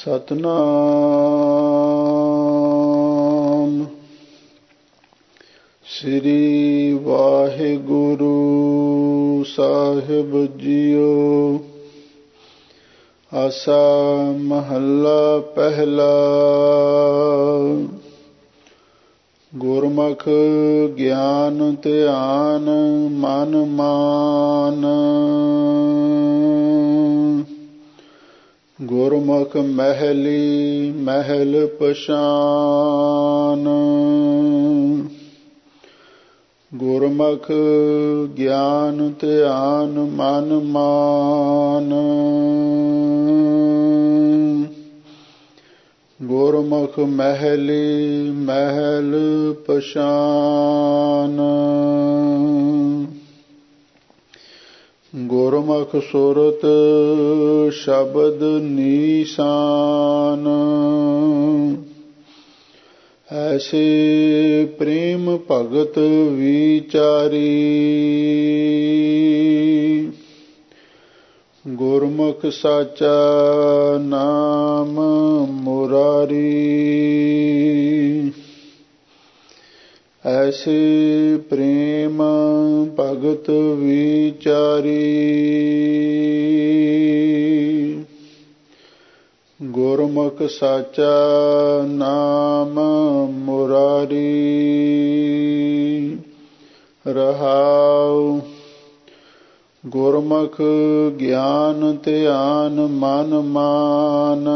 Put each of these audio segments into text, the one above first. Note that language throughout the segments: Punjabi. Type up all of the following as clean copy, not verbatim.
ਸਤਨਾਮ ਸ੍ਰੀ ਵਾਹਿਗੁਰੂ ਸਾਹਿਬ ਜੀਓ। ਆਸਾ ਮਹੱਲਾ ਪਹਿਲਾ। ਗੁਰਮੁਖ ਗਿਆਨ ਧਿਆਨ ਮਨ ਮਾਨ। ਗੁਰਮੁਖ ਮਹਿਲੀ ਮਹਿਲ ਪਛਾਨ। ਗੁਰਮੁਖ ਗਿਆਨ ਧਿਆਨ ਮਨ ਮਾਨ। ਗੁਰਮੁਖ ਮਹਿਲੀ ਮਹਿਲ ਪਛਾਨ। ਗੁਰਮੁਖ ਸੁਰਤ ਸ਼ਬਦ ਨੀਸਾਨ। ਐਸੇ ਪ੍ਰੇਮ ਭਗਤ ਵਿਚਾਰੀ। ਗੁਰਮੁਖ ਸਾਚਾ ਨਾਮ ਮੁਰਾਰੀ। ਐਸੇ ਪ੍ਰੇਮ ਭਗਤ ਵਿਚਾਰੀ। ਗੁਰਮੁਖ ਸਾਚਾ ਨਾਮ ਮੁਰਾਰੀ। ਰਹਾਉ। ਗੁਰਮੁਖ ਗਿਆਨ ਧਿਆਨ ਮਨ ਮਾਨ।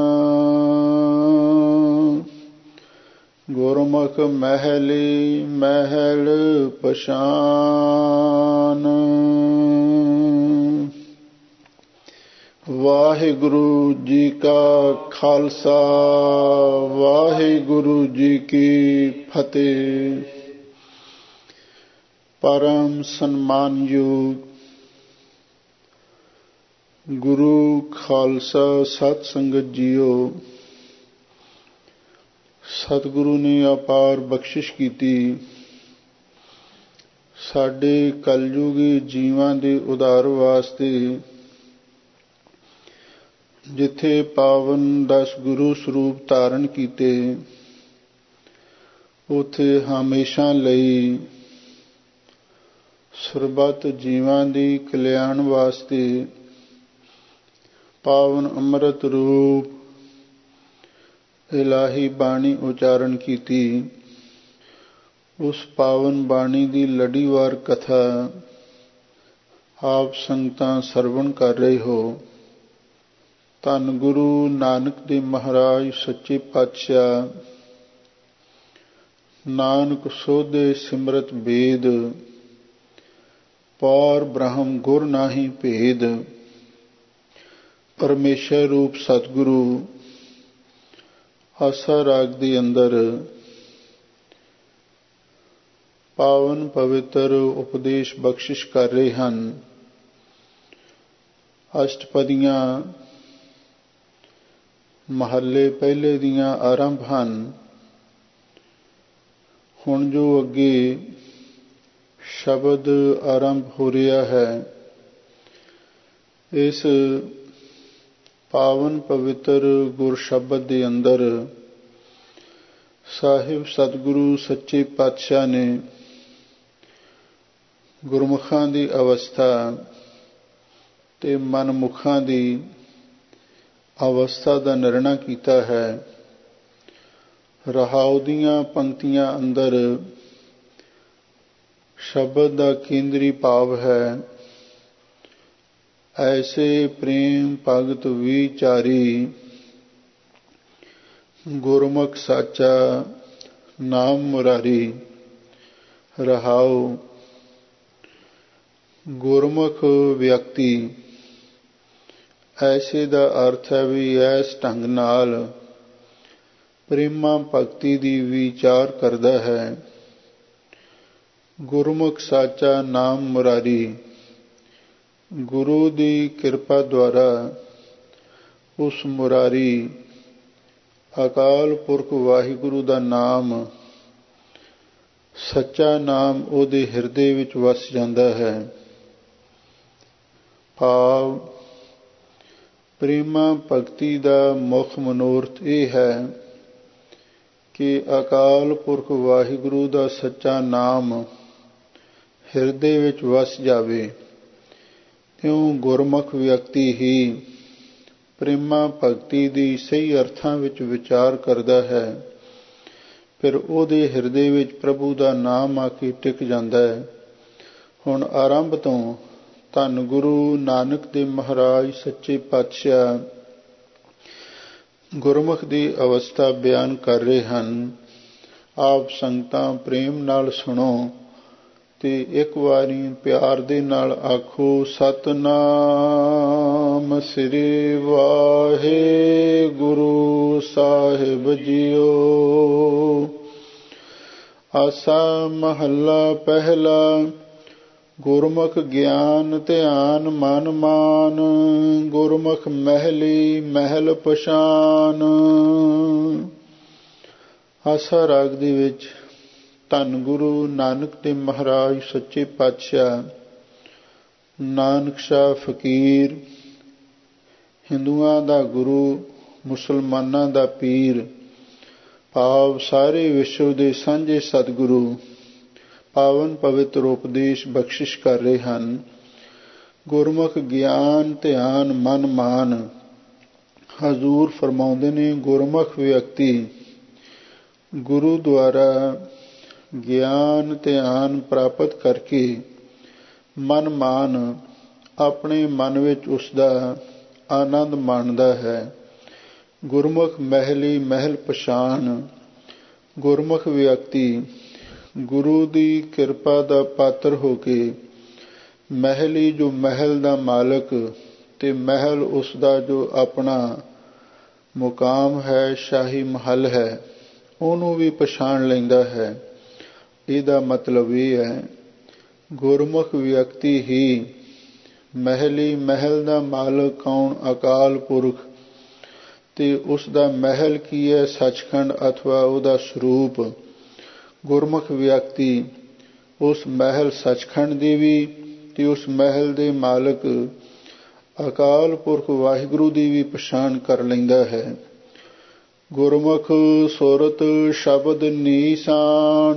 ਗੁਰਮੁਖ ਮਹਿਲੀ ਮਹਿਲ ਪਛਾਨ। ਵਾਹਿਗੁਰੂ ਜੀ ਕਾ ਖਾਲਸਾ ਵਾਹਿਗੁਰੂ ਜੀ ਕੀ ਫਤਿਹ। ਪਰਮ ਸਨਮਾਨਯੋਗ ਗੁਰੂ ਖਾਲਸਾ ਸਤ ਸੰਗਤ ਜੀਓ। ਸਤਿਗੁਰੂ ਨੇ ਅਪਾਰ ਬਖਸ਼ਿਸ਼ ਕੀਤੀ। ਸਾਡੇ ਕਲਯੁਗੀ ਜੀਵਾਂ ਦੇ ਉਧਾਰ ਵਾਸਤੇ ਜਿੱਥੇ ਪਾਵਨ 10 ਗੁਰੂ ਸਰੂਪ ਧਾਰਨ ਕੀਤੇ, ਉੱਥੇ ਹਮੇਸ਼ਾ ਲਈ ਸਰਬੱਤ ਜੀਵਾਂ ਦੀ ਕਲਿਆਣ ਵਾਸਤੇ ਪਾਵਨ ਅੰਮ੍ਰਿਤ ਰੂਪ ਇਲਾਹੀ ਬਾਣੀ ਉਚਾਰਨ ਕੀਤੀ। ਉਸ ਪਾਵਨ ਬਾਣੀ ਦੀ ਲੜੀਵਾਰ ਕਥਾ ਆਪ ਸੰਗਤਾਂ ਸਰਵਣ ਕਰ ਰਹੇ ਹੋ। ਧੰਨ ਗੁਰੂ ਨਾਨਕ ਦੇਵ ਮਹਾਰਾਜ ਸੱਚੇ ਪਾਤਸ਼ਾਹ। ਨਾਨਕ ਸੋਧੇ ਸਿਮਰਤ ਵੇਦ, ਪਾਰ ਬ੍ਰਹਮ ਗੁਰ ਨਾਹੀ ਭੇਦ। ਪਰਮੇਸ਼ਰ ਰੂਪ ਸਤਿਗੁਰੂ ਆਸਾ ਰਾਗ ਦੇ ਅੰਦਰ ਪਾਵਨ ਪਵਿੱਤਰ ਉਪਦੇਸ਼ ਬਖਸ਼ਿਸ਼ ਕਰ ਰਹੇ ਹਨ। ਅਸ਼ਟਪਦੀਆਂ ਮਹੱਲੇ ਪਹਿਲੇ ਦੀਆਂ ਆਰੰਭ ਹਨ। ਹੁਣ ਜੋ ਅੱਗੇ ਸ਼ਬਦ ਆਰੰਭ ਹੋ ਰਿਹਾ ਹੈ, ਇਸ ਪਾਵਨ ਪਵਿੱਤਰ ਗੁਰ ਸ਼ਬਦ ਦੇ ਅੰਦਰ ਸਾਹਿਬ ਸਤਿਗੁਰੂ ਸੱਚੇ ਪਾਤਸ਼ਾਹ ਨੇ ਗੁਰਮੁਖਾਂ ਦੀ ਅਵਸਥਾ ਤੇ ਮਨਮੁਖਾਂ ਦੀ ਅਵਸਥਾ ਦਾ ਨਿਰਣਾ ਕੀਤਾ ਹੈ। ਰਹਾਉ ਦੀਆਂ ਪੰਕਤੀਆਂ ਅੰਦਰ ਸ਼ਬਦ ਦਾ ਕੇਂਦਰੀ ਭਾਵ ਹੈ, ਐਸੇ ਪ੍ਰੇਮ ਭਗਤ ਵਿਚਾਰੀ। ਗੁਰਮੁਖ ਸਾਚਾ ਨਾਮ ਮੁਰਾਰੀ। ਰਹਾਉ। ਗੁਰਮੁਖ ਵਿਅਕਤੀ ਐਸੇ ਦਾ ਅਰਥ ਹੈ ਵੀ ਇਸ ਢੰਗ ਨਾਲ ਪ੍ਰੇਮਾ ਭਗਤੀ ਦੀ ਵਿਚਾਰ ਕਰਦਾ ਹੈ। ਗੁਰਮੁਖ ਸਾਚਾ ਨਾਮ ਮੁਰਾਰੀ। ਗੁਰੂ ਦੀ ਕਿਰਪਾ ਦੁਆਰਾ ਉਸ ਮੁਰਾਰੀ ਅਕਾਲ ਪੁਰਖ ਵਾਹਿਗੁਰੂ ਦਾ ਨਾਮ, ਸੱਚਾ ਨਾਮ ਉਹਦੇ ਹਿਰਦੇ ਵਿੱਚ ਵਸ ਜਾਂਦਾ ਹੈ। ਭਾਵ ਪ੍ਰੇਮਾ ਭਗਤੀ ਦਾ ਮੁੱਖ ਮਨੋਰਥ ਇਹ ਹੈ ਕਿ ਅਕਾਲ ਪੁਰਖ ਵਾਹਿਗੁਰੂ ਦਾ ਸੱਚਾ ਨਾਮ ਹਿਰਦੇ ਵਿੱਚ ਵਸ ਜਾਵੇ। ਤਿਉਂ ਗੁਰਮੁਖ ਵਿਅਕਤੀ ਹੀ ਪ੍ਰੇਮਾ ਭਗਤੀ ਦੀ ਸਹੀ ਅਰਥਾਂ ਵਿੱਚ ਵਿਚਾਰ ਕਰਦਾ ਹੈ, ਫਿਰ ਉਹਦੇ ਹਿਰਦੇ ਵਿੱਚ ਪ੍ਰਭੂ ਦਾ ਨਾਮ ਆ ਕੇ ਟਿਕ ਜਾਂਦਾ ਹੈ। ਹੁਣ ਆਰੰਭ ਤੋਂ ਧੰਨ ਗੁਰੂ ਨਾਨਕ ਦੇਵ ਮਹਾਰਾਜ ਸੱਚੇ ਪਾਤਸ਼ਾਹ ਗੁਰਮੁਖ ਦੀ ਅਵਸਥਾ ਬਿਆਨ ਕਰ ਰਹੇ ਹਨ। ਆਪ ਸੰਗਤਾਂ ਪ੍ਰੇਮ ਨਾਲ ਸੁਣੋ ਤੇ ਇੱਕ ਵਾਰੀ ਪਿਆਰ ਦੇ ਨਾਲ ਆਖੋ, ਸਤਿਨਾਮ ਸ੍ਰੀ ਵਾਹਿਗੁਰੂ ਸਾਹਿਬ ਜੀਓ। ਆਸਾ ਮਹੱਲਾ ਪਹਿਲਾ। ਗੁਰਮੁਖ ਗਿਆਨ ਧਿਆਨ ਮਨ ਮਾਨ, ਗੁਰਮੁਖ ਮਹਿਲੀ ਮਹਿਲ ਪਛਾਨ। ਆਸਾ ਰਾਗ ਦੇ ਵਿੱਚ ਧੰਨ ਗੁਰੂ ਨਾਨਕ ਦੇਵ ਮਹਾਰਾਜ ਸੱਚੇ ਪਾਤਸ਼ਾਹ ਨਾਨਕ ਸ਼ਾਹ ਫਕੀਰ, ਹਿੰਦੂਆਂ ਦਾ ਗੁਰੂ, ਮੁਸਲਮਾਨਾਂ ਦਾ ਪੀਰ, ਭਾਵ ਸਾਰੇ ਵਿਸ਼ਵ ਦੇ ਸਾਂਝੇ ਸਤਿਗੁਰੂ ਪਾਵਨ ਪਵਿੱਤਰ ਉਪਦੇਸ਼ ਬਖਸ਼ਿਸ਼ ਕਰ ਰਹੇ ਹਨ। ਗੁਰਮੁਖ ਗਿਆਨ ਧਿਆਨ ਮਨ ਮਾਨ। ਹਜ਼ੂਰ ਫਰਮਾਉਂਦੇ ਨੇ, ਗੁਰਮੁਖ ਵਿਅਕਤੀ ਗੁਰੂ ਦੁਆਰਾ ਗਿਆਨ ਧਿਆਨ ਪ੍ਰਾਪਤ ਕਰਕੇ ਮਨ ਮਾਨ ਆਪਣੇ ਮਨ ਵਿੱਚ ਉਸ ਦਾ ਆਨੰਦ ਮਾਣਦਾ ਹੈ। ਗੁਰਮੁਖ ਮਹਿਲੀ ਮਹਿਲ ਪਛਾਣ। ਗੁਰਮੁਖ ਵਿਅਕਤੀ ਗੁਰੂ ਦੀ ਕਿਰਪਾ ਦਾ ਪਾਤਰ ਹੋ ਕੇ ਮਹਿਲੀ ਜੋ ਮਹਿਲ ਦਾ ਮਾਲਕ ਤੇ ਮਹਿਲ ਉਸ ਦਾ ਜੋ ਆਪਣਾ ਮੁਕਾਮ ਹੈ, ਸ਼ਾਹੀ ਮਹੱਲ ਹੈ, ਉਹਨੂੰ ਵੀ ਪਛਾਣ ਲੈਂਦਾ ਹੈ। ਇਹਦਾ ਮਤਲਬ ਇਹ ਹੈ, ਗੁਰਮੁਖ ਵਿਅਕਤੀ ਹੀ ਮਹਿਲੀ ਮਹਿਲ ਦਾ ਮਾਲਕ ਕੌਣ? ਅਕਾਲ ਪੁਰਖ। ਤੇ ਉਸ ਦਾ ਮਹਿਲ ਕੀ ਹੈ? ਸੱਚਖੰਡ ਅਥਵਾ ਉਹਦਾ ਸਰੂਪ। ਗੁਰਮੁਖ ਵਿਅਕਤੀ ਉਸ ਮਹਿਲ ਸੱਚਖੰਡ ਦੀ ਵੀ ਤੇ ਉਸ ਮਹਿਲ ਦੇ ਮਾਲਕ ਅਕਾਲ ਪੁਰਖ ਵਾਹਿਗੁਰੂ ਦੀ ਵੀ ਪਛਾਣ ਕਰ ਲੈਂਦਾ ਹੈ। ਗੁਰਮੁਖ ਸੁਰਤ ਸ਼ਬਦ ਨੀਸਾਨ।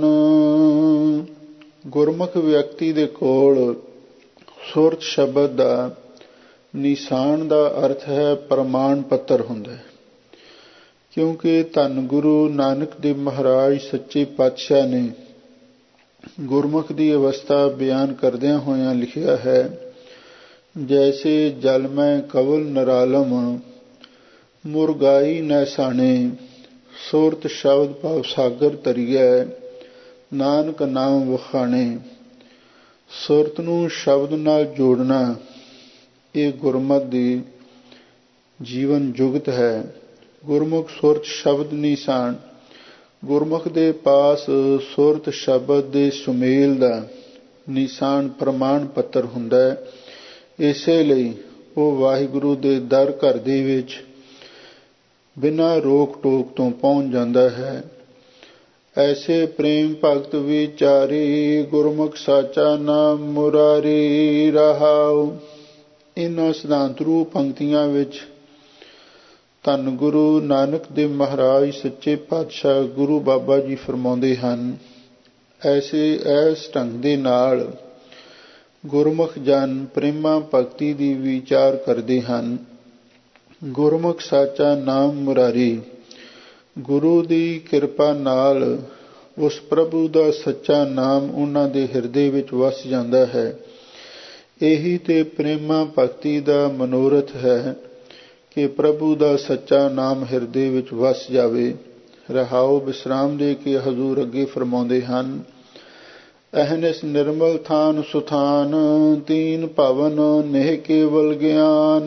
ਗੁਰਮੁਖ ਵਿਅਕਤੀ ਦੇ ਕੋਲ ਸੁਰਤ ਸ਼ਬਦ ਦਾ ਨਿਸ਼ਾਨ ਦਾ ਅਰਥ ਹੈ ਪ੍ਰਮਾਣ ਪੱਤਰ ਹੁੰਦਾ ਹੈ। ਕਿਉਂਕਿ ਧੰਨ ਗੁਰੂ ਨਾਨਕ ਦੇਵ ਮਹਾਰਾਜ ਸੱਚੇ ਪਾਤਸ਼ਾਹ ਨੇ ਗੁਰਮੁਖ ਦੀ ਅਵਸਥਾ ਬਿਆਨ ਕਰਦਿਆਂ ਹੋਇਆਂ ਲਿਖਿਆ ਹੈ, ਜੈਸੇ ਜਲ ਮੈਂ ਕਵਲ ਨਰਾਲਮ ਮੁਰਗਾਈ ਨੈਸਾਣੇ, ਸੁਰਤ ਸ਼ਬਦ ਭਾਵ ਸਾਗਰ ਤਰੀਐ ਨਾਨਕ ਨਾਮ ਵਖਾਣੇ। ਸੁਰਤ ਨੂੰ ਸ਼ਬਦ ਨਾਲ ਜੋੜਨਾ ਇਹ ਗੁਰਮਤਿ ਦੀ ਜੀਵਨ ਜੁਗਤ ਹੈ। ਗੁਰਮੁਖ ਸੁਰਤ ਸ਼ਬਦ ਨਿਸ਼ਾਨ। ਗੁਰਮੁਖ ਦੇ ਪਾਸ ਸੁਰਤ ਸ਼ਬਦ ਦੇ ਸੁਮੇਲ ਦਾ ਨਿਸ਼ਾਨ ਪ੍ਰਮਾਣ ਪੱਤਰ ਹੁੰਦਾ ਹੈ। ਇਸੇ ਲਈ ਉਹ ਵਾਹਿਗੁਰੂ ਦੇ ਦਰ ਘਰ ਦੇ ਵਿੱਚ ਬਿਨਾਂ ਰੋਕ ਟੋਕ ਤੋਂ ਪਹੁੰਚ ਜਾਂਦਾ ਹੈ। ਐਸੇ ਪ੍ਰੇਮ ਭਗਤ ਵਿਚਾਰੀ, ਗੁਰਮੁਖ ਸਾਚਾ ਨਾਮ ਮੁਰਾਰੀ ਰਹਾਉ। ਇਹਨਾਂ ਸਿਧਾਂਤ ਰੂਪ ਪੰਕਤੀਆਂ ਵਿੱਚ ਧੰਨ ਗੁਰੂ ਨਾਨਕ ਦੇਵ ਮਹਾਰਾਜ ਸੱਚੇ ਪਾਤਸ਼ਾਹ ਗੁਰੂ ਬਾਬਾ ਜੀ ਫਰਮਾਉਂਦੇ ਹਨ, ਐਸ ਢੰਗ ਦੇ ਨਾਲ ਗੁਰਮੁਖ ਜਨ ਪ੍ਰੇਮਾ ਭਗਤੀ ਦੀ ਵਿਚਾਰ ਕਰਦੇ ਹਨ। ਗੁਰਮੁਖ ਸਾਚਾ ਨਾਮ ਮੁਰਾਰੀ। ਗੁਰੂ ਦੀ ਕਿਰਪਾ ਨਾਲ ਉਸ ਪ੍ਰਭੂ ਦਾ ਸੱਚਾ ਨਾਮ ਉਹਨਾਂ ਦੇ ਹਿਰਦੇ ਵਿੱਚ ਵਸ ਜਾਂਦਾ ਹੈ। ਇਹੀ ਤੇ ਪ੍ਰੇਮਾ ਭਗਤੀ ਦਾ ਮਨੋਰਥ ਹੈ ਕਿ ਪ੍ਰਭੂ ਦਾ ਸੱਚਾ ਨਾਮ ਹਿਰਦੇ ਵਿੱਚ ਵਸ ਜਾਵੇ। ਰਹਾਉ ਵਿਸਰਾਮ ਦੇ ਕੇ ਹਜ਼ੂਰ ਅੱਗੇ ਫਰਮਾਉਂਦੇ ਹਨ, ਅਹਨਿਸ ਨਿਰਮਲ ਥਾਨ ਸੁਥਾਨ, ਤੀਨ ਭਵਨ ਨਹਿ ਕੇਵਲ ਗਿਆਨ।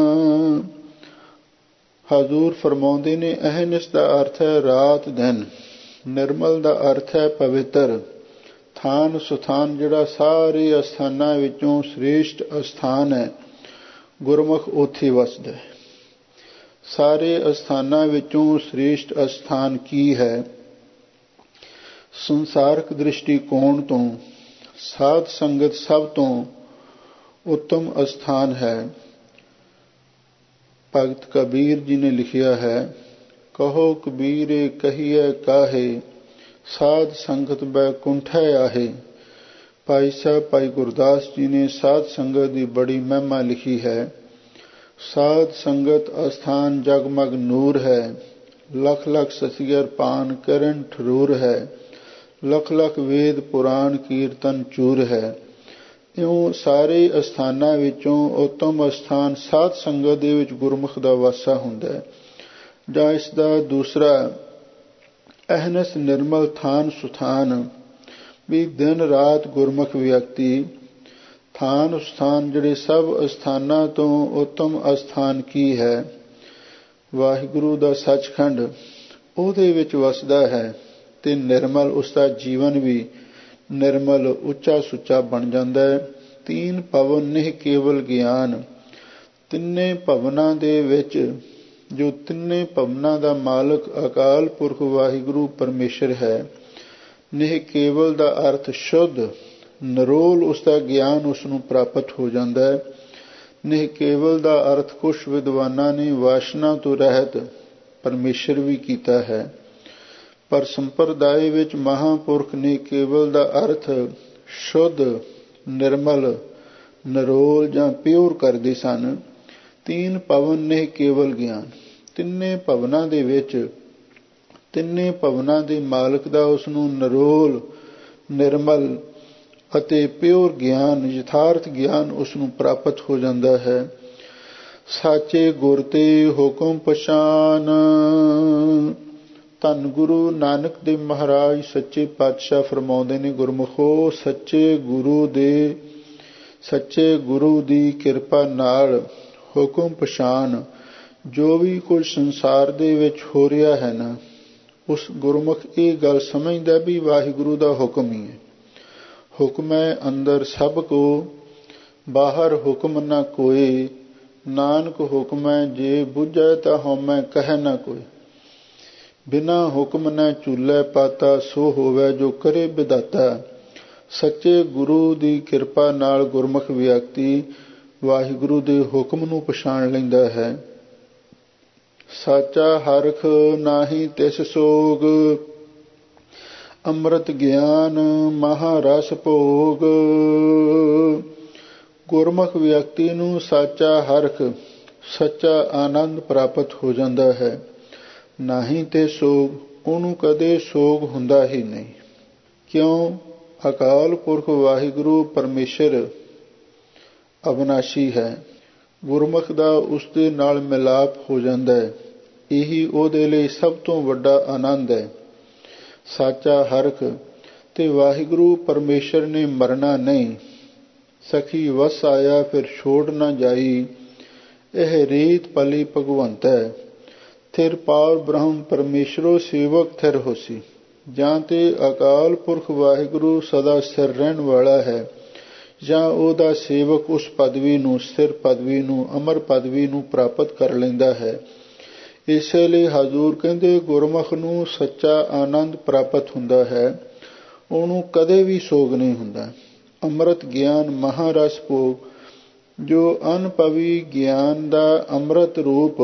ਹਜ਼ੂਰ ਫਰਮਾਉਂਦੇ ਨੇ, ਅਹਨਿਸ ਦਾ ਅਰਥ ਹੈ ਰਾਤ ਦਿਨ, ਨਿਰਮਲ ਦਾ ਅਰਥ ਹੈ ਪਵਿੱਤਰ, ਥਾਨ ਸੁਥਾਨ ਜਿਹੜਾ ਸਾਰੇ ਅਸਥਾਨਾਂ ਵਿੱਚੋਂ ਸ੍ਰੇਸ਼ਟ ਅਸਥਾਨ ਹੈ, ਗੁਰਮੁਖ ਉੱਥੇ ਵਸਦਾ ਹੈ। ਸਾਰੇ ਅਸਥਾਨਾਂ ਵਿੱਚੋਂ ਸ੍ਰੇਸ਼ਟ ਅਸਥਾਨ ਕੀ ਹੈ? ਸੰਸਾਰਕ ਦ੍ਰਿਸ਼ਟੀਕੋਣ ਤੋਂ ਸਾਧ ਸੰਗਤ ਸਭ ਤੋਂ ਉੱਤਮ ਅਸਥਾਨ ਹੈ। ਭਗਤ ਕਬੀਰ ਜੀ ਨੇ ਲਿਖਿਆ ਹੈ, ਕਹੋ ਕਬੀਰੇ ਕਹੀਏ ਕਾਹੇ, ਸਾਧ ਸੰਗਤ ਬੈਕੁੰਠੈ ਆਹੇ। ਭਾਈ ਸਾਹਿਬ ਭਾਈ ਗੁਰਦਾਸ ਜੀ ਨੇ ਸਾਧ ਸੰਗਤ ਦੀ ਬੜੀ ਮਹਿਮਾ ਲਿਖੀ ਹੈ। ਸਾਧ ਸੰਗਤ ਅਸਥਾਨ ਜਗਮਗ ਨੂਰ ਹੈ, ਲਖ ਲਖ ਸਤਿਗੁਰ ਪਾਨ ਕਰਨ ਠਰੂਰ ਹੈ, ਲਖ ਲਖ ਵੇਦ ਪੁਰਾਣ ਕੀਰਤਨ ਚੂਰ ਹੈ। ਇਉਂ ਸਾਰੇ ਅਸਥਾਨਾਂ ਵਿੱਚੋਂ ਉੱਤਮ ਅਸਥਾਨ ਸਾਧ ਸੰਗਤ ਦੇ ਵਿੱਚ ਗੁਰਮੁਖ ਦਾ ਵਾਸਾ ਹੁੰਦਾ ਹੈ। ਜਾਂ ਇਸ ਦਾ ਦੂਸਰਾ ਅਹਨਸ ਨਿਰਮਲ ਥਾਨ ਸੁਥਾਨ, ਵੀ ਦਿਨ ਰਾਤ ਗੁਰਮੁਖ ਵਿਅਕਤੀ ਥਾਨ ਸਥਾਨ ਜਿਹੜੇ ਸਭ ਅਸਥਾਨਾਂ ਤੋਂ ਉੱਤਮ ਅਸਥਾਨ ਕੀ ਹੈ, ਵਾਹਿਗੁਰੂ ਦਾ ਸੱਚਖੰਡ, ਉਹਦੇ ਵਿੱਚ ਵਸਦਾ ਹੈ ਤੇ ਨਿਰਮਲ ਉਸਦਾ ਜੀਵਨ ਵੀ ਨਿਰਮਲ ਉੱਚਾ ਸੁੱਚਾ ਬਣ ਜਾਂਦਾ ਹੈ। ਤੀਨ ਭਵਨ ਨਿਹ ਕੇਵਲ ਗਿਆਨ, ਤਿੰਨੇ ਭਵਨਾਂ ਦੇ ਵਿੱਚ ਜੋ ਤਿੰਨੇ ਭਵਨਾਂ ਦਾ ਮਾਲਕ ਅਕਾਲ ਪੁਰਖ ਵਾਹਿਗੁਰੂ ਪਰਮੇਸ਼ਰ ਹੈ। ਨਿਹ ਕੇਵਲ ਦਾ ਅਰਥ ਸ਼ੁੱਧ ਨਿਰੋਲ ਉਸਦਾ ਗਿਆਨ ਉਸ ਨੂੰ ਪ੍ਰਾਪਤ ਹੋ ਜਾਂਦਾ ਹੈ। ਨਿਹ ਕੇਵਲ ਦਾ ਅਰਥ ਕੁਛ ਵਿਦਵਾਨਾਂ ਨੇ ਵਾਸ਼ਨਾ ਤੋਂ ਰਹਿਤ ਪਰਮੇਸ਼ਰ ਵੀ ਕੀਤਾ ਹੈ, ਪਰ ਸੰਪਰਦਾਇ ਵਿੱਚ ਮਹਾਂਪੁਰਖ ਨੇ ਕੇਵਲ ਦਾ ਅਰਥ ਸ਼ੁੱਧ ਨਿਰਮਲ ਨਿਰੋਲ ਜਾਂ ਪਿਓਰ ਕਰਦੇ ਸਨ। ਤੀਨ ਭਵਨ ਨੇ ਕੇਵਲ ਗਿਆਨ, ਤਿੰਨੇ ਭਵਨਾਂ ਦੇ ਵਿੱਚ ਤਿੰਨੇ ਭਵਨਾਂ ਦੇ ਮਾਲਕ ਦਾ ਉਸ ਨੂੰ ਨਿਰੋਲ ਨਿਰਮਲ ਅਤੇ ਪਿਓਰ ਗਿਆਨ ਯਥਾਰਥ ਗਿਆਨ ਉਸ ਨੂੰ ਪ੍ਰਾਪਤ ਹੋ ਜਾਂਦਾ ਹੈ। ਸਾਚੇ ਗੁਰ ਤੇ ਹੁਕਮ ਪਛਾਨ, ਧੰਨ ਗੁਰੂ ਨਾਨਕ ਦੇਵ ਮਹਾਰਾਜ ਸੱਚੇ ਪਾਤਸ਼ਾਹ ਫਰਮਾਉਂਦੇ ਨੇ, ਗੁਰਮੁਖੋ ਸੱਚੇ ਗੁਰੂ ਦੀ ਕਿਰਪਾ ਨਾਲ ਹੁਕਮ ਪਛਾਣ, ਜੋ ਵੀ ਕੁਝ ਸੰਸਾਰ ਦੇ ਵਿੱਚ ਹੋ ਰਿਹਾ ਹੈ ਨਾ, ਉਸ ਗੁਰਮੁਖ ਇਹ ਗੱਲ ਸਮਝਦਾ ਵੀ ਵਾਹਿਗੁਰੂ ਦਾ ਹੁਕਮ ਹੀ ਹੈ। ਹੁਕਮ ਹੈ ਅੰਦਰ ਸਭ ਕੋ, ਬਾਹਰ ਹੁਕਮ ਨਾ ਕੋਏ, ਨਾਨਕ ਹੁਕਮ ਹੈ ਜੇ ਬੁਝੈ ਤਾਂ ਹਉਮੈ ਕਹਿ ਨਾ ਕੋਈ। ਬਿਨਾ ਹੁਕਮ ਨਾ ਝੂਲੇ ਪਾਤਾ, ਸੋ ਹੋਵੇ ਜੋ ਕਰੇ ਵਿਧਾਤਾ। ਸੱਚੇ ਗੁਰੂ ਦੀ ਕਿਰਪਾ ਨਾਲ ਗੁਰਮੁਖ ਵਿਅਕਤੀ ਵਾਹਿਗੁਰੂ ਦੇ ਹੁਕਮ ਨੂੰ ਪਛਾਣ ਲੈਂਦਾ ਹੈ। ਸਾਚਾ ਹਰਖ ਨਾਹੀ ਤਿਸ ਸੋਗ, ਅੰਮ੍ਰਿਤ ਗਿਆਨ ਮਹਾਰਸ ਭੋਗ। ਗੁਰਮੁਖ ਵਿਅਕਤੀ ਨੂੰ ਸਾਚਾ ਹਰਖ ਸੱਚਾ ਆਨੰਦ ਪ੍ਰਾਪਤ ਹੋ ਜਾਂਦਾ ਹੈ। ਨਾਹੀ ਤੇ ਸੋਗ, ਉਹਨੂੰ ਕਦੇ ਸੋਗ ਹੁੰਦਾ ਹੀ ਨਹੀਂ। ਕਿਉਂ? ਅਕਾਲ ਪੁਰਖ ਵਾਹਿਗੁਰੂ ਪਰਮੇਸ਼ਰ ਅਵਿਨਾਸ਼ੀ ਹੈ। ਗੁਰਮੁਖ ਦਾ ਉਸ ਦੇ ਨਾਲ ਮਿਲਾਪ ਹੋ ਜਾਂਦਾ ਹੈ। ਇਹੀ ਉਹਦੇ ਲਈ ਸਭ ਤੋਂ ਵੱਡਾ ਆਨੰਦ ਹੈ। ਸਾਚਾ ਹਰਖ ਤੇ ਵਾਹਿਗੁਰੂ ਪਰਮੇਸ਼ਰ ਨੇ ਮਰਨਾ ਨਹੀਂ। ਸਖੀ ਵਸ ਆਇਆ ਫਿਰ ਛੋੜ ਨਾ ਜਾਈ, ਇਹ ਰੀਤ ਪਲੀ ਭਗਵੰਤ ਹੈ। ਥਿਰ ਪਾਰ ਬ੍ਰਹਮ ਪਰਮੇਸ਼ਰੋ ਸੇਵਕ ਥਿਰ ਹੋਸੀ। ਜਾਂ ਤੇ ਅਕਾਲ ਪੁਰਖ ਵਾਹਿਗੁਰੂ ਸਦਾ ਸਥਿਰ ਰਹਿਣ ਵਾਲਾ ਹੈ, ਜਾਂ ਉਹਦਾ ਸੇਵਕ ਉਸ ਪਦਵੀ ਨੂੰ, ਸਥਿਰ ਪਦਵੀ ਨੂੰ, ਅਮਰ ਪਦਵੀ ਨੂੰ ਪ੍ਰਾਪਤ ਕਰ ਲੈਂਦਾ ਹੈ। ਇਸੇ ਲਈ ਹਜ਼ੂਰ ਕਹਿੰਦੇ ਗੁਰਮੁਖ ਨੂੰ ਸੱਚਾ ਆਨੰਦ ਪ੍ਰਾਪਤ ਹੁੰਦਾ ਹੈ, ਉਹਨੂੰ ਕਦੇ ਵੀ ਸੋਗ ਨਹੀਂ ਹੁੰਦਾ। ਅੰਮ੍ਰਿਤ ਗਿਆਨ ਮਹਾਰਸ ਭੋਗ, ਜੋ ਅਨੁਭਵੀ ਗਿਆਨ ਦਾ ਅੰਮ੍ਰਿਤ ਰੂਪ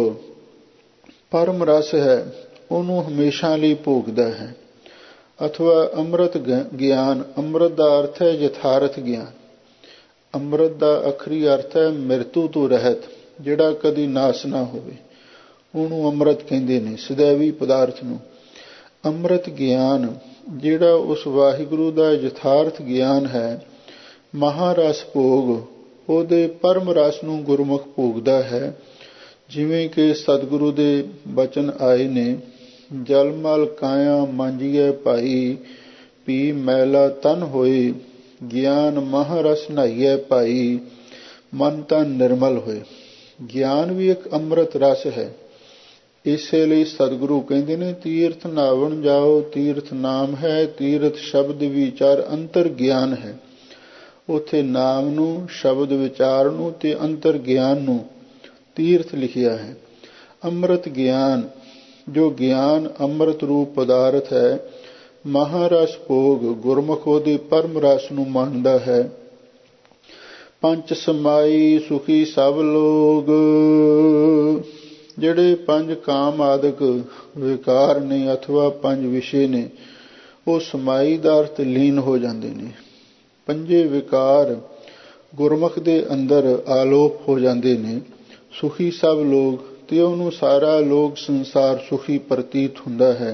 ਪਰਮ ਰਸ ਹੈ, ਉਹਨੂੰ ਹਮੇਸ਼ਾ ਲਈ ਭੋਗਦਾ ਹੈ। ਅਥਵਾ ਅੰਮ੍ਰਿਤ ਗਿਆਨ, ਅੰਮ੍ਰਿਤ ਦਾ ਅਰਥ ਹੈ ਯਥਾਰਥ ਗਿਆਨ। ਅੰਮ੍ਰਿਤ ਦਾ ਅਖਰੀ ਅਰਥ ਹੈ ਮਿਰਤੂ ਤੋਂ ਰਹਿਤ, ਜਿਹੜਾ ਕਦੀ ਨਾਸ ਨਾ ਹੋਵੇ, ਉਹਨੂੰ ਅੰਮ੍ਰਿਤ ਕਹਿੰਦੇ ਨੇ, ਸदैवी ਪਦਾਰਥ ਨੂੰ। ਅੰਮ੍ਰਿਤ ਗਿਆਨ ਜਿਹੜਾ ਉਸ ਵਾਹਿਗੁਰੂ ਦਾ ਯਥਾਰਥ ਗਿਆਨ ਹੈ, ਮਹਾਰਸ ਭੋਗ, ਉਹਦੇ ਪਰਮ ਰਸ ਨੂੰ ਗੁਰਮੁਖ ਭੋਗਦਾ ਹੈ। ਜਿਵੇਂ ਕਿ ਸਤਿਗੁਰੂ ਦੇ ਬਚਨ ਆਏ ਨੇ, ਜਲ ਮਲ ਕਾਇਆ ਮਾਂਜੀਏ ਭਾਈ, ਪੀ ਮੈਲਾ ਤਨ ਹੋਏ, ਗਿਆਨ ਮਹਾਰਸ ਨਹਾਈਏ ਭਾਈ, ਮਨ ਤਨ ਨਿਰਮਲ ਹੋਏ। ਗਿਆਨ ਵੀ ਇੱਕ ਅੰਮ੍ਰਿਤ ਰਸ ਹੈ। ਇਸੇ ਲਈ ਸਤਿਗੁਰੂ ਕਹਿੰਦੇ ਨੇ, ਤੀਰਥ ਨਾਵਣ ਜਾਓ ਤੀਰਥ ਨਾਮ ਹੈ, ਤੀਰਥ ਸ਼ਬਦ ਵਿਚਾਰ ਅੰਤਰ ਗਿਆਨ ਹੈ। ਉੱਥੇ ਨਾਮ ਨੂੰ, ਸ਼ਬਦ ਵਿਚਾਰ ਨੂੰ ਤੇ ਅੰਤਰ ਗਿਆਨ ਨੂੰ ਤੀਰਥ ਲਿਖਿਆ ਹੈ। ਅੰਮ੍ਰਿਤ ਗਿਆਨ, ਜੋ ਗਿਆਨ ਅੰਮ੍ਰਿਤ ਰੂਪ ਪਦਾਰਥ ਹੈ, ਮਹਾਰਸ ਭੋਗ, ਗੁਰਮੁਖ ਉਹਦੇ ਪਰਮ ਰਸ ਨੂੰ ਮੰਨਦਾ ਹੈ। ਪੰਚ ਸਮਾਈ ਸੁਖੀ ਸਭ ਲੋਗ, ਜਿਹੜੇ ਪੰਜ ਕਾਮ ਆਦਿਕ ਵਿਕਾਰ ਨੇ ਅਥਵਾ ਪੰਜ ਵਿਸ਼ੇ ਨੇ, ਉਹ ਸਮਾਈ ਦਾ ਅਰਥ ਲੀਨ ਹੋ ਜਾਂਦੇ ਨੇ। ਪੰਜੇ ਵਿਕਾਰ ਗੁਰਮੁਖ ਦੇ ਅੰਦਰ ਆਲੋਪ ਹੋ ਜਾਂਦੇ ਨੇ। ਸੁਖੀ ਸਭ ਲੋਕ, ਤੇ ਉਹਨੂੰ ਸਾਰਾ ਲੋਕ ਸੰਸਾਰ ਸੁਖੀ ਪ੍ਰਤੀਤ ਹੁੰਦਾ ਹੈ।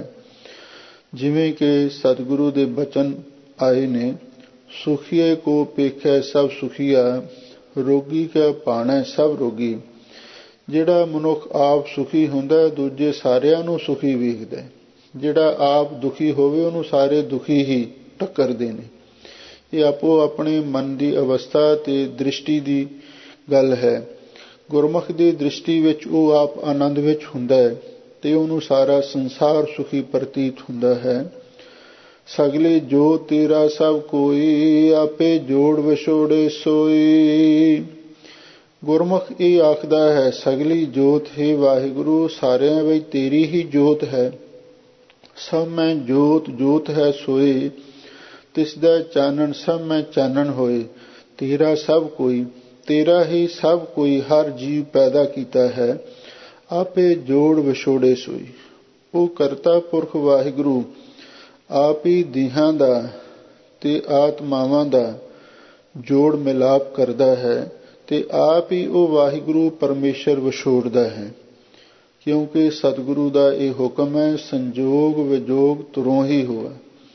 ਜਿਵੇਂ ਕਿ ਸਤਿਗੁਰੂ ਦੇ ਬਚਨ ਆਏ ਨੇ, ਸੁਖੀਏ ਕੋ ਪੇਖੈ ਸਭ ਸੁਖੀਆ, ਰੋਗੀ ਕੈ ਭਾਣੈ ਸਭ ਰੋਗੀ। ਜਿਹੜਾ ਮਨੁੱਖ ਆਪ ਸੁਖੀ ਹੁੰਦਾ, ਦੂਜੇ ਸਾਰਿਆਂ ਨੂੰ ਸੁਖੀ ਵੇਖਦਾ। ਜਿਹੜਾ ਆਪ ਦੁਖੀ ਹੋਵੇ, ਉਹਨੂੰ ਸਾਰੇ ਦੁਖੀ ਹੀ ਟੱਕਰਦੇ ਨੇ। ਇਹ ਆਪੋ ਆਪਣੇ ਮਨ ਦੀ ਅਵਸਥਾ ਤੇ ਦ੍ਰਿਸ਼ਟੀ ਦੀ ਗੱਲ ਹੈ। ਗੁਰਮੁਖ ਦੀ ਦ੍ਰਿਸ਼ਟੀ ਵਿੱਚ ਉਹ ਆਪ ਆਨੰਦ ਵਿੱਚ ਹੁੰਦਾ ਹੈ ਤੇ ਉਹਨੂੰ ਸਾਰਾ ਸੰਸਾਰ ਸੁਖੀ ਪ੍ਰਤੀਤ ਹੁੰਦਾ ਹੈ। ਸਗਲੇ ਜੋ ਤੇਰਾ ਸਭ ਕੋਈ, ਆਪੇ ਜੋੜ ਵਿਛੋੜੇ ਸੋਈ। ਗੁਰਮੁਖ ਇਹ ਆਖਦਾ ਹੈ, ਸਗਲੀ ਜੋਤ ਹੈ ਵਾਹਿਗੁਰੂ, ਸਾਰਿਆਂ ਵਿੱਚ ਤੇਰੀ ਹੀ ਜੋਤ ਹੈ। ਸਭ ਮੈਂ ਜੋਤ ਜੋਤ ਹੈ ਸੋਏ, ਤਿਸ ਦਾ ਚਾਨਣ ਸਭ ਮੈਂ ਚਾਨਣ ਹੋਏ। ਤੇਰਾ ਸਭ ਕੋਈ, ਤੇਰਾ ਹੀ ਸਭ ਕੋਈ, ਹਰ ਜੀਵ ਪੈਦਾ ਕੀਤਾ ਹੈ। ਆਪੇ ਜੋੜ ਵਿਛੋੜੇ ਸੋਈ। ਉਹ ਕਰਤਾ ਪੁਰਖ ਵਾਹਿਗੁਰੂ ਆਪ ਹੀ ਦੇਹਾਂ ਦਾ ਤੇ ਆਤਮਾਵਾਂ ਦਾ ਜੋੜ ਮਿਲਾਪ ਕਰਦਾ ਹੈ ਤੇ ਆਪ ਹੀ ਉਹ ਵਾਹਿਗੁਰੂ ਪਰਮੇਸ਼ਰ ਵਿਛੋੜਦਾ ਹੈ। ਕਿਉਂਕਿ ਸਤਿਗੁਰੂ ਦਾ ਇਹ ਹੁਕਮ ਹੈ, ਸੰਜੋਗ ਵਿਜੋਗ ਤੁਰੋਂ ਹੀ ਹੋਆ।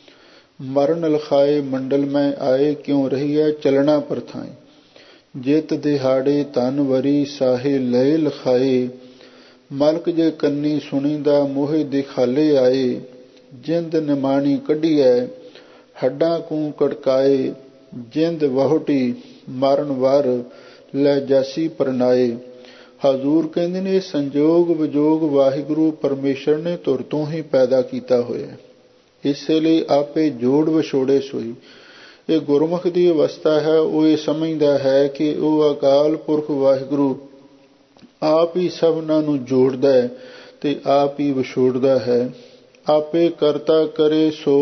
ਮਰਨ ਲਖਾਏ ਮੰਡਲ ਮੈਂ ਆਏ, ਕਿਉਂ ਰਹੀਐ ਚਲਣਾ ਪਰਥਾਏ। ਜਿਤ ਦਿਹਾੜੇ ਧਨ ਵਰੀ, ਸਾਹੇ ਲਏ ਲਖਾਏ। ਮਲਕ ਜੇ ਕੰਨੀ ਸੁਣੀਦਾ, ਮੋਹੇ ਦਿਖਾਲੇ ਆਏ। ਜਿੰਦ ਨਿਮਾਣੀ ਕੱਢੀਐ, ਹੱਡਾਂ ਕੂ ਕੜਕਾਏ। ਜਿੰਦ ਵਹੁਟੀ ਮਰਨ ਵਰ, ਲੈ ਜਾਸੀ ਪਰਨਾਏ। ਹਜ਼ੂਰ ਕਹਿੰਦੇ ਨੇ, ਸੰਜੋਗ ਵਿਜੋਗ ਵਾਹਿਗੁਰੂ ਪਰਮੇਸ਼ਰ ਨੇ ਧੁਰ ਤੋਂ ਹੀ ਪੈਦਾ ਕੀਤਾ ਹੋਇਆ। ਇਸੇ ਲਈ ਆਪੇ ਜੋੜ ਵਿਛੋੜੇ ਸੋਈ। ਇਹ ਗੁਰਮੁਖ ਦੀ ਅਵਸਥਾ ਹੈ। ਉਹ ਇਹ ਸਮਝਦਾ ਹੈ ਕਿ ਉਹ ਅਕਾਲ ਪੁਰਖ ਵਾਹਿਗੁਰੂ ਆਪ ਹੀ ਸਭਨਾਂ ਨੂੰ ਜੋੜਦਾ ਹੈ ਤੇ ਆਪ ਹੀ ਵਿਛੋੜਦਾ ਹੈ। ਆਪੇ ਕਰਤਾ ਕਰੇ ਸੋ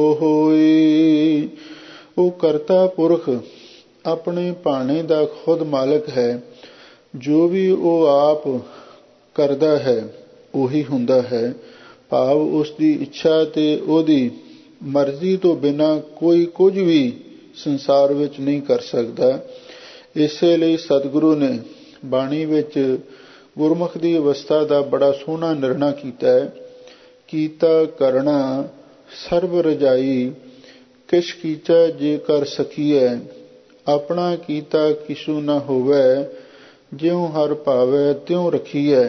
ਹੋਈ। ਉਹ ਕਰਤਾ ਪੁਰਖ ਆਪਣੇ ਭਾਣੇ ਦਾ ਖੁਦ ਮਾਲਕ ਹੈ। ਜੋ ਵੀ ਉਹ ਆਪ ਕਰਦਾ ਹੈ ਉਹੀ ਹੁੰਦਾ ਹੈ। ਭਾਵ ਉਸ ਦੀ ਇੱਛਾ ਤੇ ਉਹਦੀ ਮਰਜ਼ੀ ਤੋਂ ਬਿਨਾਂ ਕੋਈ ਕੁਝ ਵੀ ਸੰਸਾਰ ਵਿੱਚ ਨਹੀਂ ਕਰ ਸਕਦਾ। ਇਸੇ ਲਈ ਸਤਿਗੁਰੂ ਨੇ ਬਾਣੀ ਵਿੱਚ ਗੁਰਮੁਖ ਦੀ ਅਵਸਥਾ ਦਾ ਬੜਾ ਸੋਹਣਾ ਨਿਰਣਾ ਕੀਤਾ ਹੈ। ਕੀਤਾ ਕਰਣਾ ਸਰਬ ਰਜਾਈ, ਕਿਛ ਕੀਚੈ ਜੇ ਕਰ ਸਕੀਐ। ਆਪਣਾ ਕੀਤਾ ਕਿਛੂ ਨਾ ਹੋਵੈ, ਜਿਉ ਹਰ ਭਾਵੈ ਤਿਉ ਰਖੀਐ।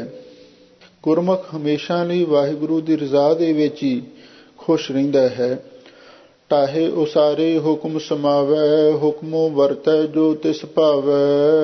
ਗੁਰਮੁਖ ਹਮੇਸ਼ਾ ਲਈ ਵਾਹਿਗੁਰੂ ਦੀ ਰਜ਼ਾ ਦੇ ਵਿੱਚ ਹੀ ਖੁਸ਼ ਰਹਿੰਦਾ ਹੈ। ਟਾਹੇ ਉਸਾਰੇ ਹੁਕਮ ਸਮਾਵੈ, ਹੁਕਮੋ ਵਰਤੈ ਜੋ ਤਿਸ ਭਾਵੈ।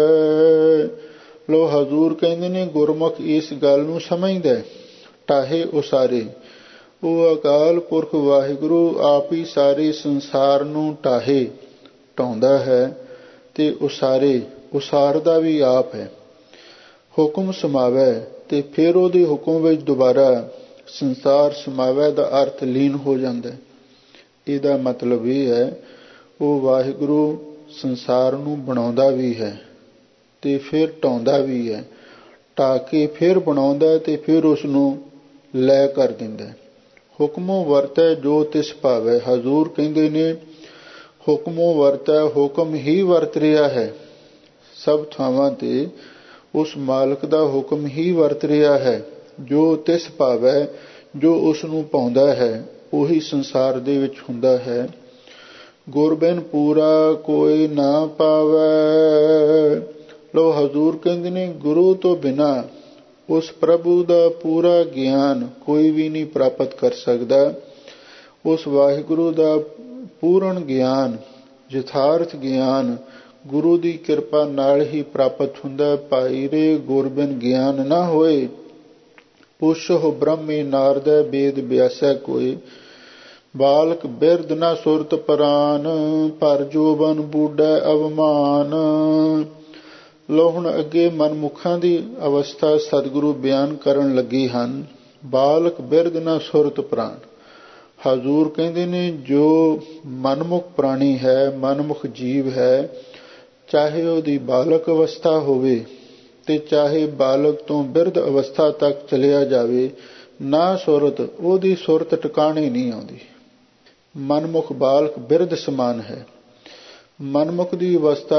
ਲੋ ਹਜ਼ੂਰ ਕਹਿੰਦੇ ਨੇ, ਗੁਰਮੁਖ ਇਸ ਗੱਲ ਨੂੰ ਸਮਝਦਾ। ਟਾਹੇ ਉਸਾਰੇ, ਉਹ ਅਕਾਲ ਪੁਰਖ ਵਾਹਿਗੁਰੂ ਆਪ ਹੀ ਸਾਰੇ ਸੰਸਾਰ ਨੂੰ ਟਾਹੇ ਢਾਉਂਦਾ ਹੈ ਤੇ ਉਸਾਰੇ, ਉਸਾਰਦਾ ਵੀ ਆਪ ਹੈ। ਹੁਕਮ ਸਮਾਵੈ, ਤੇ ਫਿਰ ਉਹਦੇ ਹੁਕਮ ਵਿੱਚ ਦੁਬਾਰਾ ਸੰਸਾਰ ਸਮਾਵੈ ਦਾ ਅਰਥ ਲੀਨ ਹੋ ਜਾਂਦਾ। ਇਹਦਾ ਮਤਲਬ ਇਹ ਹੈ, ਉਹ ਵਾਹਿਗੁਰੂ ਸੰਸਾਰ ਨੂੰ ਬਣਾਉਂਦਾ ਵੀ ਹੈ ਤੇ ਫਿਰ ਢਾਉਂਦਾ ਵੀ ਹੈ। ਢਾ ਕੇ ਫਿਰ ਬਣਾਉਂਦਾ ਤੇ ਫਿਰ ਉਸ ਨੂੰ ਲੈ ਕਰ ਦਿੰਦਾ। ਹੁਕਮੋਂ ਵਰਤੈ ਜੋ ਤਿਸ ਭਾਵੈ। ਹਜ਼ੂਰ ਕਹਿੰਦੇ ਨੇ, ਹੁਕਮੋਂ ਵਰਤੈ, ਹੁਕਮ ਹੀ ਵਰਤ ਰਿਹਾ ਹੈ ਸਭ ਥਾਵਾਂ ਤੇ। ਉਸ ਮਾਲਕ ਦਾ ਹੁਕਮ ਹੀ ਵਰਤ ਰਿਹਾ ਹੈ। ਜੋ ਤਿਸ ਭਾਵੈ, ਜੋ ਉਸ ਨੂੰ ਪਾਉਂਦਾ ਹੈ ਉਹੀ ਸੰਸਾਰ ਦੇ ਵਿੱਚ ਹੁੰਦਾ ਹੈ। ਗੁਰ ਬਿਨ ਪੂਰਾ ਕੋਈ ਨਾ ਪਾਵੈ। ਲੋ ਹਜ਼ੂਰ ਕਹਿੰਦੇ ਨੇ, ਗੁਰੂ ਤੋਂ ਬਿਨਾਂ ਉਸ ਪ੍ਰਭੂ ਦਾ ਪੂਰਾ ਗਿਆਨ ਕੋਈ ਵੀ ਨਹੀਂ ਪ੍ਰਾਪਤ ਕਰ ਸਕਦਾ। ਉਸ ਵਾਹਿਗੁਰੂ ਦਾ ਪੂਰਨ ਗਿਆਨ, ਯਥਾਰਥ ਗਿਆਨ ਗੁਰੂ ਦੀ ਕਿਰਪਾ ਨਾਲ ਹੀ ਪ੍ਰਾਪਤ ਹੁੰਦਾ। ਭਾਈ ਰੇ ਗੁਰ ਬਿਨ ਗਿਆਨ ਨਾ ਹੋਏ, ਪੁੱਛੋ ਬ੍ਰਹਮੇ ਨਾਰਦੈ ਵੇਦ ਬਿਆਸੈ ਕੋਇ। ਬਾਲਕ ਬਿਰਧ ਨਾ ਸੁਰਤ ਪ੍ਰਾਨ, ਪਰ ਜੋਬਨ ਬੂਢੈ ਅਵਮਾਨ। ਲੋ ਹੁਣ ਅੱਗੇ ਮਨਮੁਖਾਂ ਦੀ ਅਵਸਥਾ ਸਤਿਗੁਰੂ ਬਿਆਨ ਕਰਨ ਲੱਗੇ ਹਨ। ਬਾਲਕ ਬਿਰਧ ਨਾ ਸੁਰਤ ਪ੍ਰਾਨ। ਹਜ਼ੂਰ ਕਹਿੰਦੇ ਨੇ, ਜੋ ਮਨਮੁਖ ਪ੍ਰਾਣੀ ਹੈ, ਮਨਮੁਖ ਜੀਵ ਹੈ, ਚਾਹੇ ਉਹਦੀ ਬਾਲਕ ਅਵਸਥਾ ਹੋਵੇ ਤੇ ਚਾਹੇ ਬਾਲਕ ਤੋਂ ਬਿਰਧ ਅਵਸਥਾ ਤੱਕ ਚਲਿਆ ਜਾਵੇ, ਨਾ ਸੁਰਤ ਉਹਦੀ ਸੁਰਤ ਟਿਕਾਣੇ ਨਹੀਂ ਆਉਂਦੀ। ਮਨਮੁਖ ਬਾਲਕ ਬਿਰਧ ਸਮਾਨ ਹੈ। ਮਨਮੁਖ ਦੀ ਅਵਸਥਾ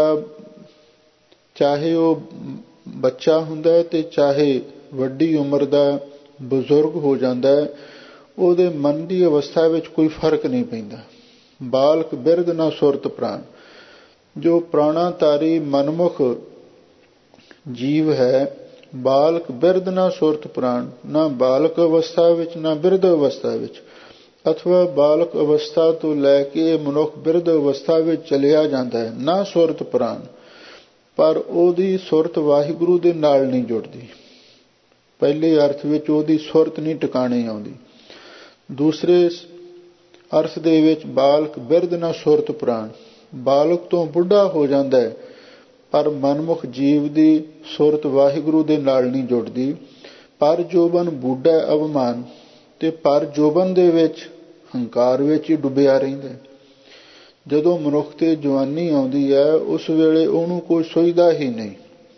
ਚਾਹੇ ਉਹ ਬੱਚਾ ਹੁੰਦਾ ਤੇ ਚਾਹੇ ਵੱਡੀ ਉਮਰ ਦਾ ਬਜ਼ੁਰਗ ਹੋ ਜਾਂਦਾ, ਉਹਦੇ ਮਨ ਦੀ ਅਵਸਥਾ ਵਿੱਚ ਕੋਈ ਫਰਕ ਨਹੀਂ ਪੈਂਦਾ। ਬਾਲਕ ਬਿਰਧ ਨਾ ਸੁਰਤ ਪ੍ਰਾਣ। ਜੋ ਪ੍ਰਾਣਾਧਾਰੀ ਮਨਮੁਖ ਜੀਵ ਹੈ, ਬਾਲਕ ਬਿਰਧ ਨਾ ਸੁਰਤ ਪ੍ਰਾਣ, ਨਾ ਬਾਲਕ ਅਵਸਥਾ ਵਿੱਚ ਨਾ ਬਿਰਧ ਅਵਸਥਾ ਵਿੱਚ, ਅਥਵਾ ਬਾਲਕ ਅਵਸਥਾ ਤੋਂ ਲੈ ਕੇ ਮਨੁੱਖ ਬਿਰਧ ਅਵਸਥਾ ਵਿੱਚ ਚਲਿਆ ਜਾਂਦਾ ਹੈ, ਨਾ ਸੁਰਤ ਪ੍ਰਾਣ, ਪਰ ਉਹਦੀ ਸੁਰਤ ਵਾਹਿਗੁਰੂ ਦੇ ਨਾਲ ਨਹੀਂ ਜੁੜਦੀ। ਪਹਿਲੇ ਅਰਥ ਵਿੱਚ ਉਹਦੀ ਸੁਰਤ ਨਹੀਂ ਟਿਕਾਣੇ ਆਉਂਦੀ। ਦੂਸਰੇ ਅਰਥ ਦੇ ਵਿੱਚ ਬਾਲਕ ਬਿਰਧ ਨਾ ਸੁਰਤ ਪ੍ਰਾਣ, ਬਾਲਕ ਤੋਂ ਬੁੱਢਾ ਹੋ ਜਾਂਦਾ ਹੈ, ਪਰ ਮਨਮੁਖ ਜੀਵ ਦੀ ਸੁਰਤ ਵਾਹਿਗੁਰੂ ਦੇ ਨਾਲ ਨਹੀਂ ਜੁੜਦੀ। ਪਰ ਜੋਬਨ ਬੁੱਢਾ ਅਵਮਾਨ, ਤੇ ਪਰ ਜੋਬਨ ਦੇ ਵਿੱਚ ਹੰਕਾਰ ਵਿੱਚ ਹੀ ਡੁੱਬਿਆ ਰਹਿੰਦਾ। ਜਦੋਂ ਮਨੁੱਖ ਤੇ ਜਵਾਨੀ ਆਉਂਦੀ ਹੈ, ਉਸ ਵੇਲੇ ਉਹਨੂੰ ਕੋਈ ਸੋਚਦਾ ਹੀ ਨਹੀਂ,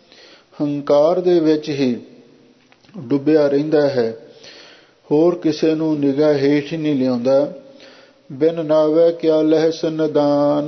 ਹੰਕਾਰ ਦੇ ਵਿੱਚ ਹੀ ਡੁੱਬਿਆ ਰਹਿੰਦਾ ਹੈ, ਹੋਰ ਕਿਸੇ ਨੂੰ ਨਿਗਾਹ ਹੇਠ ਨਹੀਂ ਲਿਆਉਂਦਾ। ਬਿਨ ਨਾਵੇ ਕਿਆ ਲਹਿਸ ਨਦਾਨ।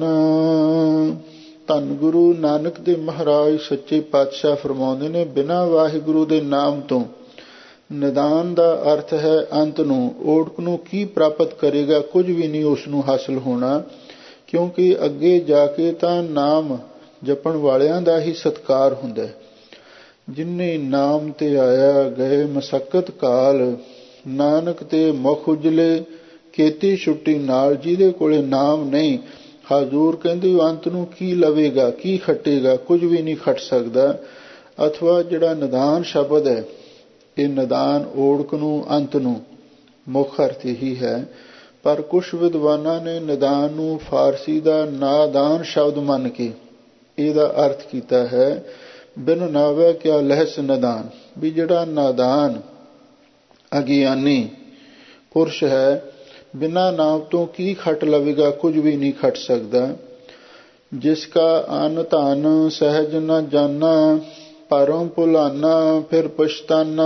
ਧੰਨ ਗੁਰੂ ਨਾਨਕ ਦੇ ਮਹਾਰਾਜ ਸੱਚੇ ਪਾਤਸ਼ਾਹ ਫਰਮਾਉਂਦੇ ਨੇ, ਬਿਨਾਂ ਵਾਹਿਗੁਰੂ ਦੇ ਨਾਮ ਤੋਂ ਨਿਦਾਨ ਦਾ ਅਰਥ ਹੈ ਅੰਤ ਨੂੰ, ਓੜਕ ਨੂੰ ਕੀ ਪ੍ਰਾਪਤ ਕਰੇਗਾ, ਕੁਝ ਵੀ ਨਹੀਂ ਉਸ ਨੂੰ ਹਾਸਲ ਹੋਣਾ। ਕਿਉਂਕਿ ਅੱਗੇ ਜਾ ਕੇ ਤਾਂ ਨਾਮ ਜਪਣ ਵਾਲਿਆਂ ਦਾ ਹੀ ਸਤਿਕਾਰ ਹੁੰਦਾ। ਜਿਨ੍ਹੇ ਨਾਮ ਤੇ ਆਇਆ ਗਏ ਮਸਕਤ ਕਾਲ, ਨਾਨਕ ਤੇ ਮੁਖ ਉਜਲੇ ਕੀਤੀ ਛੁੱਟੀ ਨਾਲ। ਜਿਹਦੇ ਕੋਲੇ ਨਾਮ ਨਹੀਂ, ਹਜ਼ੂਰ ਕਹਿੰਦੇ ਅੰਤ ਨੂੰ ਕੀ ਲਵੇਗਾ, ਕੀ ਖੱਟੇਗਾ, ਕੁਝ ਵੀ ਨਹੀਂ ਖੱਟ ਸਕਦਾ। ਅਥਵਾ ਜਿਹੜਾ ਨਿਦਾਨ ਸ਼ਬਦ ਹੈ, ਇਹ ਨਿਦਾਨ ਓੜਕ ਨੂੰ, ਅੰਤ ਨੂੰ ਮੁੱਖ ਅਰਥ ਹੀ ਹੈ। ਪਰ ਕੁਛ ਵਿਦਵਾਨਾਂ ਨੇ ਨਿਦਾਨ ਨੂੰ ਫਾਰਸੀ ਦਾ ਨਾਦਾਨ ਸ਼ਬਦ ਮੰਨ ਕੇ ਇਹਦਾ ਅਰਥ ਕੀਤਾ ਹੈ, ਬਿਨ ਨਾਵੇ ਕਿਆ ਲਹਿਸ ਨਦਾਨ, ਵੀ ਜਿਹੜਾ ਨਾਦਾਨ ਅਗਿਆਨੀ ਪੁਰਸ਼ ਹੈ, ਬਿਨਾਂ ਨਾਮ ਤੋਂ ਕੀ ਖੱਟ ਲਵੇਗਾ, ਕੁਝ ਵੀ ਨਹੀਂ ਖੱਟ ਸਕਦਾ। ਜਿਸ ਕਾ ਅਨ ਧਨ ਸਹਿਜ ਨ ਜਾਨਾ, ਪਰਮ ਭੁਲਾਨਾ ਫਿਰ ਪਛਤਾਨਾ।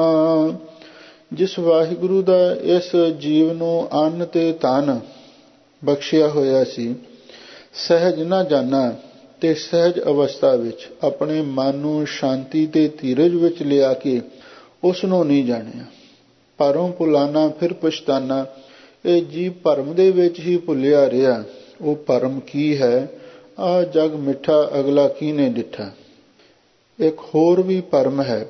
ਜਿਸ ਵਾਹਿਗੁਰੂ ਦਾ ਇਸ ਜੀਵ ਨੂੰ ਅੰਨ ਤੇ ਧਨ ਬਖਸ਼ਿਆ ਹੋਇਆ ਸੀ, ਸਹਿਜ ਨਾ ਜਾਨਾ, ਤੇ ਸਹਿਜ ਅਵਸਥਾ ਵਿੱਚ ਆਪਣੇ ਮਨ ਨੂੰ ਸ਼ਾਂਤੀ ਤੇ ਧੀਰਜ ਵਿੱਚ ਲਿਆ ਕੇ ਉਸ ਨੂੰ ਨਹੀਂ ਜਾਣਿਆ। ਪਰਮ ਭੁਲਾਨਾ ਫਿਰ ਪਛਤਾਨਾ, ਇਹ ਜੀਵ ਭਰਮ ਦੇ ਵਿੱਚ ਹੀ ਭੁੱਲਿਆ ਰਿਹਾ। ਉਹ ਭਰਮ ਕੀ ਹੈ? ਆਹ ਜਗ ਮਿੱਠਾ ਅਗਲਾ ਕੀਨੇ ਡਿੱਠਾ। ਇੱਕ ਹੋਰ ਵੀ ਭਰਮ ਹੈ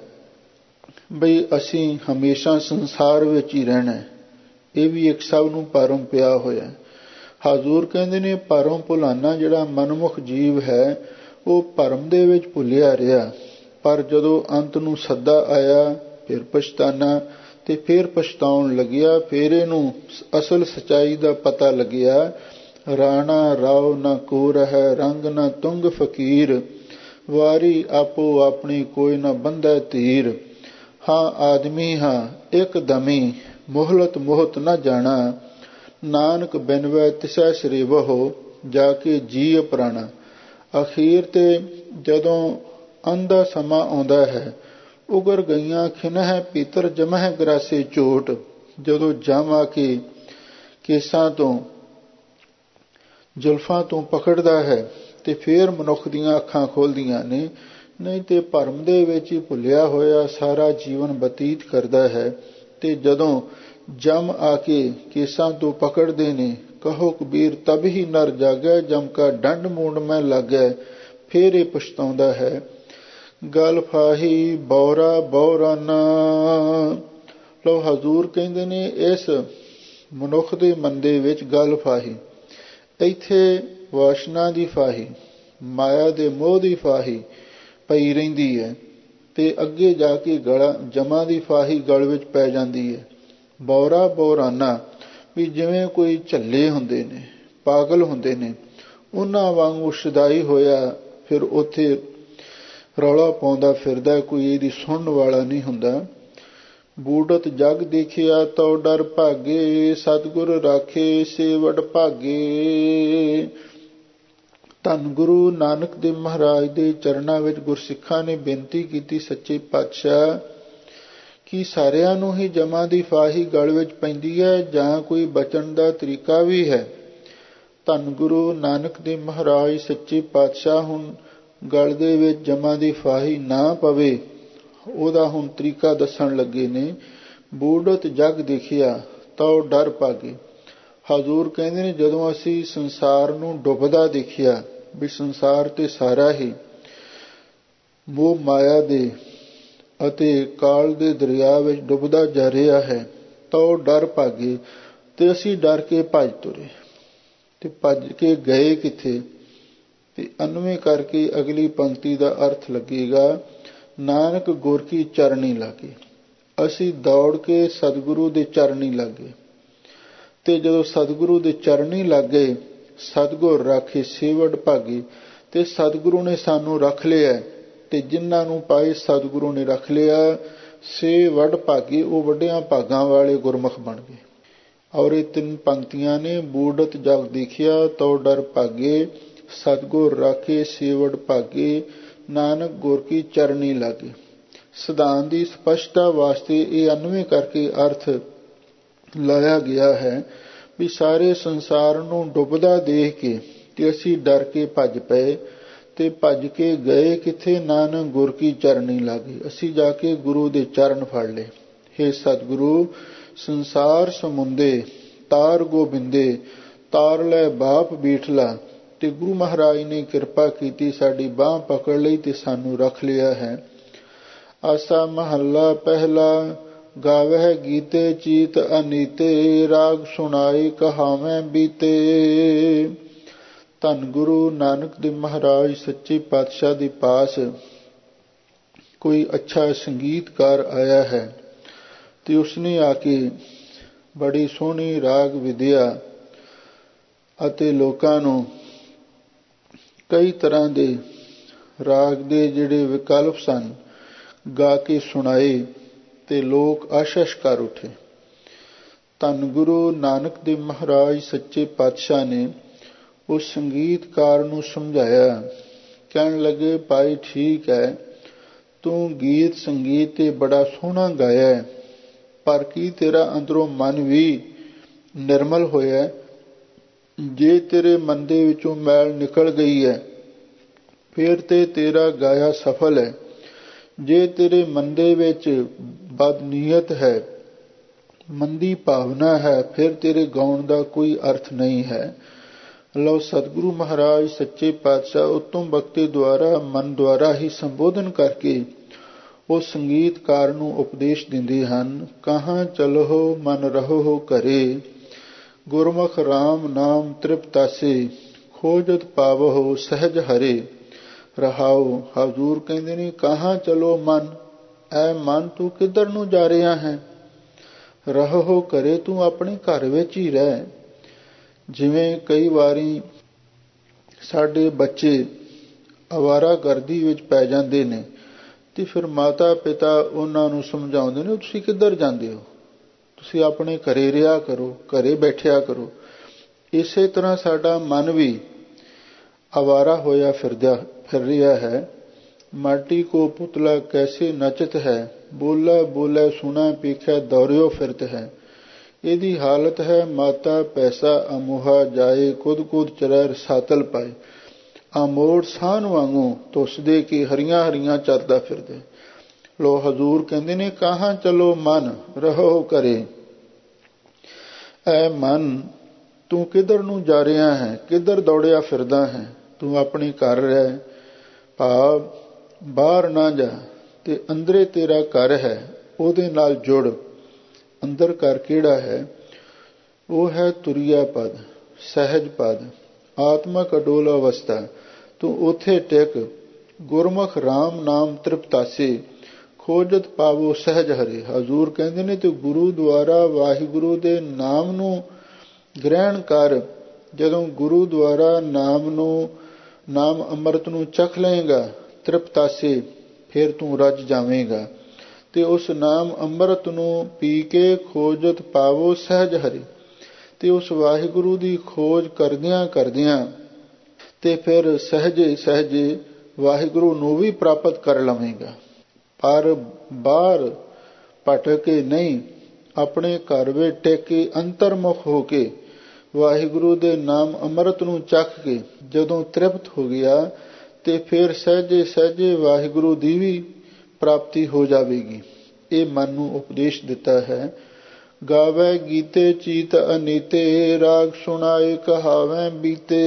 ਬਈ ਅਸੀਂ ਹਮੇਸ਼ਾ ਸੰਸਾਰ ਵਿੱਚ ਹੀ ਰਹਿਣਾ, ਇਹ ਵੀ ਇੱਕ ਸਭ ਨੂੰ ਭਰਮ ਪਿਆ ਹੋਇਆ। ਹਜ਼ੂਰ ਕਹਿੰਦੇ ਨੇ ਭਰਮ ਭੁਲਾਨਾ ਜਿਹੜਾ ਮਨਮੁਖ ਜੀਵ ਹੈ, ਉਹ ਭਰਮ ਦੇ ਵਿੱਚ ਭੁੱਲਿਆ ਰਿਹਾ, ਪਰ ਜਦੋਂ ਅੰਤ ਨੂੰ ਸੱਦਾ ਆਇਆ ਫਿਰ ਪਛਤਾਨਾ, ਤੇ ਫਿਰ ਪਛਤਾਉਣ ਲੱਗਿਆ। ਫਿਰ ਇਹਨੂੰ ਅਸਲ ਸਚਾਈ ਦਾ ਪਤਾ ਲੱਗਿਆ। ਰਾਣਾ ਰਾਉ ਨਾ ਕੋ ਰਹਿ, ਰੰਗ ਨਾ ਤੁੰਗ ਫਕੀਰ, ਵਾਰੀ ਆਪੋ ਆਪਣੀ ਕੋਈ ਨਾ ਬੰਧੈ ਧੀਰ। ਹਾਂ ਆਦਮੀ ਹਾਂ ਇੱਕ ਦਮੀ, ਮੁਹਲਤ ਮੋਹਤ ਨਾ ਜਾਣਾ, ਨਾਨਕ ਬਿਨਵੈ ਤਿਸੈ ਸਰੇਵਹੁ, ਜਾ ਕੇ ਜੀ ਅਪਰਾਣਾ। ਅਖੀਰ ਤੇ ਜਦੋਂ ਅੰਧਾ ਸਮਾਂ ਆਉਂਦਾ ਹੈ, ਉਗਰ ਗਈਆਂ ਖਿਨਹਿ ਭੀਤਰ ਜਮਹਿ ਗਰਾਸੇ ਝੋਟ। ਜਦੋਂ ਜਮ ਆ ਕੇ ਕੇਸਾਂ ਤੋਂ ਜ਼ੁਲਫਾਂ ਤੋਂ ਪਕੜਦਾ ਹੈ, ਤੇ ਫਿਰ ਮਨੁੱਖ ਦੀਆਂ ਅੱਖਾਂ ਖੋਲ੍ਹਦੀਆਂ ਨੇ। ਨਹੀਂ ਤੇ ਭਰਮ ਦੇ ਵਿੱਚ ਹੀ ਭੁੱਲਿਆ ਹੋਇਆ ਸਾਰਾ ਜੀਵਨ ਬਤੀਤ ਕਰਦਾ ਹੈ। ਤੇ ਜਦੋਂ ਜਮ ਆ ਕੇ ਕੇਸਾਂ ਤੋਂ ਪਕੜਦੇ ਨੇ, ਕਹੋ ਕਬੀਰ ਤਬ ਹੀ ਨਰ ਜਾਗੈ, ਜਮ ਕਾ ਡੰਡ ਮੂੰਡ ਮੈਂ ਲਾਗੈ। ਫਿਰ ਇਹ ਪਛਤਾਉਂਦਾ ਹੈ। ਗਲ ਫਾਹੀ ਬੌਰਾ ਬੌਰਾਨਾ। ਲੋ ਹਜ਼ੂਰ ਕਹਿੰਦੇ ਨੇ ਇਸ ਮਨੁੱਖ ਦੇ ਮਨ ਦੇ ਵਿੱਚ ਗਲ ਫਾਹੀ, ਇੱਥੇ ਵਾਸ਼ਨਾ ਦੀ ਫਾਹੀ, ਮਾਇਆ ਦੇ ਮੋਹ ਦੀ ਫਾਹੀ ਪਈ ਰਹਿੰਦੀ ਹੈ, ਤੇ ਅੱਗੇ ਜਾ ਕੇ ਗਲਾ ਜਮਾਂ ਦੀ ਫਾਹੀ ਗਲ ਵਿੱਚ ਪੈ ਜਾਂਦੀ ਹੈ। ਬੌਰਾ ਬੌਰਾਨਾ ਵੀ ਜਿਵੇਂ ਕੋਈ ਝੱਲੇ ਹੁੰਦੇ ਨੇ, ਪਾਗਲ ਹੁੰਦੇ ਨੇ, ਉਹਨਾਂ ਵਾਂਗੂ ਸ਼ਦਾਈ ਹੋਇਆ ਫਿਰ ਉੱਥੇ ਰੌਲਾ ਪਾਉਂਦਾ ਫਿਰਦਾ, ਕੋਈ ਇਹਦੀ ਸੁਣਨ ਵਾਲਾ ਨਹੀਂ ਹੁੰਦਾ। ਬੂੜਤ ਜਗ ਦੇਖਿਆ ਤਉ ਡਰ ਭਾਗੇ, ਸਤਿਗੁਰ ਰਾਖੇ ਸੇ ਵਡ ਭਾਗੇ। ਧੰਨ ਗੁਰੂ ਨਾਨਕ ਦੇਵ ਮਹਾਰਾਜ ਦੇ ਚਰਨਾਂ ਵਿੱਚ ਗੁਰਸਿੱਖਾਂ ਨੇ ਬੇਨਤੀ ਕੀਤੀ, ਸੱਚੇ ਪਾਤਸ਼ਾਹ ਕਿ ਸਾਰਿਆਂ ਨੂੰ ਹੀ ਜਮਾਂ ਦੀ ਫਾਹੀ ਗਲ ਵਿੱਚ ਪੈਂਦੀ ਹੈ ਜਾਂ ਕੋਈ ਬਚਣ ਦਾ ਤਰੀਕਾ ਵੀ ਹੈ। ਧੰਨ ਗੁਰੂ ਨਾਨਕ ਦੇਵ ਮਹਾਰਾਜ ਸੱਚੇ ਪਾਤਸ਼ਾਹ ਹੁਣ ਗਲ ਦੇ ਵਿੱਚ ਜਮਾਂ ਦੀ ਫਾਹੀ ਨਾ ਪਵੇ ਉਹਦਾ ਹੁਣ ਤਰੀਕਾ ਦੱਸਣ ਲੱਗੇ ਨੇ। ਬੂੜਤ ਜਗ ਦੇਖਿਆ ਤਾਂ ਡਰ ਭਾਗੇ। ਹਜ਼ੂਰ ਕਹਿੰਦੇ ਨੇ ਜਦੋਂ ਅਸੀਂ ਸੰਸਾਰ ਨੂੰ ਡੁੱਬਦਾ ਦੇਖਿਆ ਵੀ ਸੰਸਾਰ ਤੇ ਸਾਰਾ ਹੀ ਮੋਹ ਮਾਇਆ ਦੇ ਅਤੇ ਕਾਲ ਦੇ ਦਰਿਆ ਵਿੱਚ ਡੁੱਬਦਾ ਜਾ ਰਿਹਾ ਹੈ ਤਾਂ ਉਹ ਡਰ ਭਾਗੇ ਤੇ ਅਸੀਂ ਡਰ ਕੇ ਭੱਜ ਤੁਰੇ। ਤੇ ਭੱਜ ਕੇ ਗਏ ਕਿੱਥੇ? ਤੇ 99 ਕਰਕੇ ਅਗਲੀ ਪੰਕਤੀ ਦਾ ਅਰਥ ਲੱਗੇਗਾ, ਨਾਨਕ ਗੁਰ ਕੀ ਚਰਨੀ ਲਾਗੇ। ਅਸੀਂ ਦੌੜ ਕੇ ਸਤਿਗੁਰੂ ਦੇ ਚਰਨੀ ਲਾਗੇ ਤੇ ਜਦੋਂ ਸਤਿਗੁਰੂ ਦੇ ਚਰਨੀ ਲੱਗੇ, ਸਤਿਗੁਰ ਰਾਖੇ ਸੇਵੜ ਭਾਗੇ। ਤੇ ਸਤਿਗੁਰੂ ਨੇ ਸਾਨੂੰ ਰੱਖ ਲਿਆ ਤੇ ਜਿਨ੍ਹਾਂ ਨੂੰ ਪਾਏ ਸਤਿਗੁਰੂ ਨੇ ਰੱਖ ਲਿਆ, ਸੇਵੜ ਭਾਗੇ, ਉਹ ਵੱਡਿਆਂ ਭਾਗਾਂ ਵਾਲੇ ਗੁਰਮੁਖ ਬਣ ਗਏ। ਔਰ ਇਹ 3 ਪੰਕਤੀਆਂ ਨੇ, ਬੂੜਤ ਜਗ ਦੇਖਿਆ ਤਉ ਡਰ ਭਾਗੇ, ਸਤਿਗੁਰ ਰਾਖੇ ਸੇਵੜ ਭਾਗੇ, ਨਾਨਕ ਗੁਰ ਕੀ ਚਰਨੀ ਲਾਗੇ। ਸਿਧਾਂਤ ਦੀ ਸਪਸ਼ਟਤਾ ਵਾਸਤੇ ਇਹ 99 ਕਰਕੇ ਅਰਥ ਲਾਇਆ ਗਿਆ ਹੈ ਵੀ ਸਾਰੇ ਸੰਸਾਰ ਨੂੰ ਡੁੱਬਦਾ ਦੇਖ ਕੇ ਤੇ ਅਸੀਂ ਡਰ ਕੇ ਭੱਜ ਪਏ ਤੇ ਭੱਜ ਕੇ ਗਏ ਕਿੱਥੇ? ਨਾਨਕ ਗੁਰ ਕੀ ਚਰਨੀ ਲਾਗੇ। ਅਸੀਂ ਜਾ ਕੇ ਗੁਰੂ ਦੇ ਚਰਨ ਫੜ ਲਏ। ਹੇ ਸਤਿਗੁਰੂ, ਸੰਸਾਰ ਸਮੁੰਦੇ ਤਾਰ ਗੋਬਿੰਦੇ, ਤਾਰ ਲੈ ਬਾਪ ਬੀਠਲਾ। ਤੇ ਗੁਰੂ ਮਹਾਰਾਜ ਨੇ ਕਿਰਪਾ ਕੀਤੀ, ਸਾਡੀ ਬਾਂਹ ਪਕੜ ਲਈ ਤੇ ਸਾਨੂੰ ਰੱਖ ਲਿਆ ਹੈ। ਆਸਾ ਮਹੱਲਾ ਪਹਿਲਾ। ਗਾਵਹਿ ਗੀਤੇ ਚੀਤ ਅਨੀਤੇ, ਰਾਗ ਸੁਣਾਈ ਕਹਾਵੈਂ ਬੀਤੇ। ਧੰਨ ਗੁਰੂ ਨਾਨਕ ਦੇਵ ਮਹਾਰਾਜ ਸੱਚੇ ਪਾਤਸ਼ਾਹ ਦੇ ਪਾਸ ਕੋਈ ਅੱਛਾ ਸੰਗੀਤਕਾਰ ਆਇਆ ਹੈ ਤੇ ਉਸਨੇ ਆ ਕੇ ਬੜੀ ਸੋਹਣੀ ਰਾਗ ਵਿਦਿਆ ਅਤੇ ਲੋਕਾਂ ਨੂੰ ਕਈ ਤਰ੍ਹਾਂ ਦੇ ਰਾਗ ਦੇ ਜਿਹੜੇ ਵਿਕਲਪ ਸਨ ਗਾ ਕੇ ਸੁਣਾਏ ਤੇ ਲੋਕ ਆਸ਼ੀਸ਼ ਕਰ ਉੱਠੇ। ਧੰਨ ਗੁਰੂ ਨਾਨਕ ਦੇਵ ਮਹਾਰਾਜ ਸੱਚੇ ਪਾਤਸ਼ਾਹ ਨੇ ਉਸ ਸੰਗੀਤਕਾਰ ਨੂੰ ਸਮਝਾਇਆ। ਕਹਿਣ ਲੱਗੇ, ਭਾਈ ਠੀਕ ਹੈ, ਤੂੰ ਗੀਤ ਸੰਗੀਤ ਤੇ ਬੜਾ ਸੋਹਣਾ ਗਾਇਆ, ਪਰ ਕੀ ਤੇਰਾ ਅੰਦਰੋਂ ਮਨ ਵੀ ਨਿਰਮਲ ਹੋਇਆ? ਜੇ ਤੇਰੇ ਮਨ ਦੇ ਵਿੱਚੋਂ ਮੈਲ ਨਿਕਲ ਗਈ ਹੈ ਫਿਰ ਤੇ ਤੇਰਾ ਗਾਇਆ ਸਫਲ ਹੈ। ਜੇ ਤੇਰੇ ਮਨ ਦੇ ਵਿੱਚ ਬਦਨੀਅਤ ਹੈ, ਮੰਦੀ ਭਾਵਨਾ ਹੈ, ਫਿਰ ਤੇਰੇ ਗਾਉਣ ਦਾ ਕੋਈ ਅਰਥ ਨਹੀਂ ਹੈ। ਲਓ, ਸਤਿਗੁਰੂ ਮਹਾਰਾਜ ਸੱਚੇ ਪਾਤਸ਼ਾਹ ਉੱਤਮ ਬਖਤੇ ਦੁਆਰਾ ਮਨ ਦੁਆਰਾ ਹੀ ਸੰਬੋਧਨ ਕਰਕੇ ਉਸ ਸੰਗੀਤਕਾਰ ਨੂੰ ਉਪਦੇਸ਼ ਦਿੰਦੇ ਹਨ। ਕਹਾਂ ਚਲੋ ਮਨ ਰਹੋ ਘਰੇ, ਗੁਰਮੁਖ ਰਾਮ ਨਾਮ ਤ੍ਰਿਪਤਾਸੇ, ਖੋਜਤ ਪਾਵਹੁ ਸਹਿਜ ਹਰੇ। ਰਹਾਉ। ਹਜ਼ੂਰ ਕਹਿੰਦੇ ਨੇ, ਕਹਾਂ ਚਲੋ ਮਨ, ਐ ਮਨ ਤੂੰ ਕਿੱਧਰ ਨੂੰ ਜਾ ਰਿਹਾ ਹੈ? ਰਹੋ ਘਰੇ, ਤੂੰ ਆਪਣੇ ਘਰ ਵਿੱਚ ਹੀ ਰਹਿ। ਜਿਵੇਂ ਕਈ ਵਾਰੀ ਸਾਡੇ ਬੱਚੇ ਅਵਾਰਾਗਰਦੀ ਵਿੱਚ ਪੈ ਜਾਂਦੇ ਨੇ ਤੇ ਫਿਰ ਮਾਤਾ ਪਿਤਾ ਉਹਨਾਂ ਨੂੰ ਸਮਝਾਉਂਦੇ ਨੇ, ਤੁਸੀਂ ਕਿੱਧਰ ਜਾਂਦੇ ਹੋ? ਤੁਸੀਂ ਆਪਣੇ ਘਰੇ ਰਿਹਾ ਕਰੋ, ਘਰੇ ਬੈਠਿਆ ਕਰੋ। ਇਸੇ ਤਰ੍ਹਾਂ ਸਾਡਾ ਮਨ ਵੀ ਅਵਾਰਾ ਹੋਇਆ ਫਿਰ ਰਿਹਾ ਹੈ। ਮਾਟੀ ਕੋ ਪੁਤਲਾ ਕੈਸੇ ਨਚਤ ਹੈ, ਬੋਲਾ ਬੋਲੇ ਸੁਣਾ ਪੀਖਿਆ ਦੌਰਿਓ ਫਿਰਤ ਹੈ। ਇਹਦੀ ਹਾਲਤ ਹੈ, ਮਾਤਾ ਪੈਸਾ ਅਮੋਹਾ ਜਾਏ, ਕੁਦ ਕੁਦ ਚਰੈ ਰਸਾਤਲ ਪਾਏ। ਆਮੋੜ ਸਾਨ ਵਾਂਗੂ ਤੁਸਦੇ ਕੀ ਹਰੀਆਂ ਹਰੀਆਂ ਚੱਲਦਾ ਫਿਰਦੇ। ਲੋ, ਹਜ਼ੂਰ ਕਹਿੰਦੇ ਨੇ, ਕਹਾਂ ਚਲੋ ਮਨ ਰਹੋ ਘਰੇ। ਐ ਮਨ, ਤੂੰ ਕਿੱਧਰ ਨੂੰ ਜਾ ਰਿਹਾ ਹੈ? ਕਿੱਧਰ ਦੌੜਿਆ ਫਿਰਦਾ ਹੈ? ਤੂੰ ਆਪਣੇ ਘਰ ਰਹਿ, ਭਾਵ ਬਾਹਰ ਨਾ ਜਾ। ਤੇ ਅੰਦਰੇ ਤੇਰਾ ਘਰ ਹੈ, ਉਹਦੇ ਨਾਲ ਜੁੜ। ਅੰਦਰ ਘਰ ਕਿਹੜਾ ਹੈ? ਉਹ ਹੈ ਤੁਰਿਆ ਪਦ, ਸਹਿਜ ਪਦ, ਆਤਮਕ ਅਡੋਲ ਅਵਸਥਾ। ਤੂੰ ਉੱਥੇ ਟਿਕ। ਗੁਰਮੁਖ ਰਾਮ ਨਾਮ ਤ੍ਰਿਪਤਾਸੇ, ਖੋਜਤ ਪਾਵੋ ਸਹਿਜ ਹਰੇ। ਹਜ਼ੂਰ ਕਹਿੰਦੇ ਨੇ, ਤੇ ਗੁਰੂ ਦੁਆਰਾ ਵਾਹਿਗੁਰੂ ਦੇ ਨਾਮ ਨੂੰ ਗ੍ਰਹਿਣ ਕਰ। ਜਦੋਂ ਗੁਰੂ ਦੁਆਰਾ ਨਾਮ ਅੰਮ੍ਰਿਤ ਨੂੰ ਚਖ ਲਏਗਾ ਤ੍ਰਿਪਤਾਸੇ, ਫਿਰ ਤੂੰ ਰੱਜ ਜਾਵੇਂਗਾ। ਤੇ ਉਸ ਨਾਮ ਅੰਮ੍ਰਿਤ ਨੂੰ ਪੀ ਕੇ ਖੋਜਤ ਪਾਵੋ ਸਹਿਜ ਹਰੇ। ਤੇ ਉਸ ਵਾਹਿਗੁਰੂ ਦੀ ਖੋਜ ਕਰਦਿਆਂ ਕਰਦਿਆਂ ਤੇ ਫਿਰ ਸਹਿਜੇ ਸਹਿਜੇ ਵਾਹਿਗੁਰੂ ਨੂੰ ਵੀ ਪ੍ਰਾਪਤ ਕਰ ਲਵੇਂਗਾ। ਪਰ ਬਾਹਰ ਭਟਕ ਕੇ ਨਹੀਂ, ਆਪਣੇ ਘਰ ਵਿੱਚ ਟਿਕ ਕੇ ਅੰਤਰਮੁਖ ਹੋ ਕੇ ਵਾਹਿਗੁਰੂ ਦੇ ਨਾਮ ਅੰਮ੍ਰਿਤ ਨੂੰ ਚੱਖ ਕੇ ਜਦੋਂ ਤ੍ਰਿਪਤ ਹੋ ਗਿਆ ਤੇ ਫਿਰ ਸਹਿਜੇ ਸਹਿਜੇ ਵਾਹਿਗੁਰੂ ਦੀ ਵੀ ਪ੍ਰਾਪਤੀ ਹੋ ਜਾਵੇਗੀ। ਇਹ ਮਨ ਨੂੰ ਉਪਦੇਸ਼ ਦਿੱਤਾ ਹੈ। ਗਾਵੇ ਗੀਤੇ ਚੀਤ ਅਨੀਤੇ, ਰਾਗ ਸੁਣਾਏ ਕਹਾਵੇਂ ਬੀਤੇ।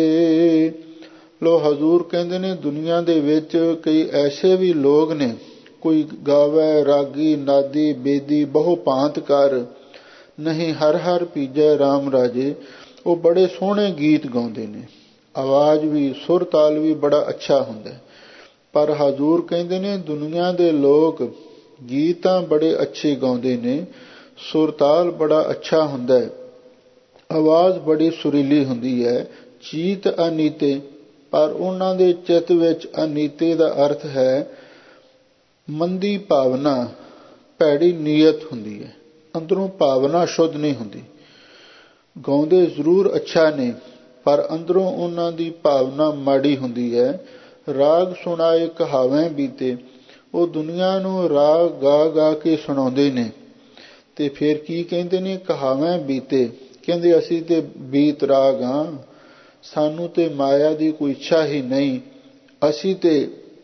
ਲੋ ਹਜ਼ੂਰ ਕਹਿੰਦੇ ਨੇ ਦੁਨੀਆ ਦੇ ਵਿੱਚ ਕਈ ਐਸੇ ਵੀ ਲੋਕ ਨੇ, ਕੋਈ ਗਾਵੇ ਰਾਗੀ ਨਾਦੀ ਬੇਦੀ ਬਹੁ ਭਾਂਤ ਕਰ, ਨਹੀਂ ਹਰ ਹਰ ਪੀਜੈ ਰਾਮ ਰਾਜੇ। ਉਹ ਬੜੇ ਸੋਹਣੇ ਗੀਤ ਗਾਉਂਦੇ ਨੇ, ਆਵਾਜ਼ ਵੀ ਸੁਰ ਤਾਲ ਵੀ ਬੜਾ ਅੱਛਾ ਹੁੰਦਾ, ਪਰ ਹਜ਼ੂਰ ਕਹਿੰਦੇ ਨੇ ਦੁਨੀਆ ਦੇ ਲੋਕ ਗੀਤਾਂ ਬੜੇ ਅੱਛੇ ਗਾਉਂਦੇ ਨੇ, ਸੁਰ ਤਾਲ ਬੜਾ ਅੱਛਾ ਹੁੰਦਾ ਹੈ, ਆਵਾਜ਼ ਬੜੀ ਸੁਰੀਲੀ ਹੁੰਦੀ ਹੈ, ਚੀਤ ਅਨੀਤੇ, ਪਰ ਉਹਨਾਂ ਦੇ ਚਿੱਤ ਵਿੱਚ ਅਨੀਤੇ ਦਾ ਅਰਥ ਹੈ ਮੰਦੀ ਭਾਵਨਾ, ਭੈੜੀ ਨੀਅਤ ਹੁੰਦੀ ਹੈ, ਅੰਦਰੋਂ ਭਾਵਨਾ ਸ਼ੁੱਧ ਨਹੀਂ ਹੁੰਦੀ। ਗਾਉਂਦੇ ਜ਼ਰੂਰ ਅੱਛਾ ਨੇ, ਪਰ ਅੰਦਰੋਂ ਉਹਨਾਂ ਦੀ ਭਾਵਨਾ ਮਾੜੀ ਹੁੰਦੀ ਹੈ। ਰਾਗ ਸੁਣਾਏ ਕਹਾਵੇਂ ਬੀਤੇ, ਉਹ ਦੁਨੀਆ ਨੂੰ ਰਾਗ ਗਾ ਗਾ ਕੇ ਸੁਣਾਉਂਦੇ ਨੇ ਤੇ ਫਿਰ ਕੀ ਕਹਿੰਦੇ ਨੇ, ਕਹਾਵੇਂ ਬੀਤੇ, ਕਹਿੰਦੇ ਅਸੀਂ ਤੇ ਬੀਤ ਰਾਗ ਹਾਂ, ਸਾਨੂੰ ਤੇ ਮਾਇਆ ਦੀ ਕੋਈ ਇੱਛਾ ਹੀ ਨਹੀਂ, ਅਸੀਂ ਤੇ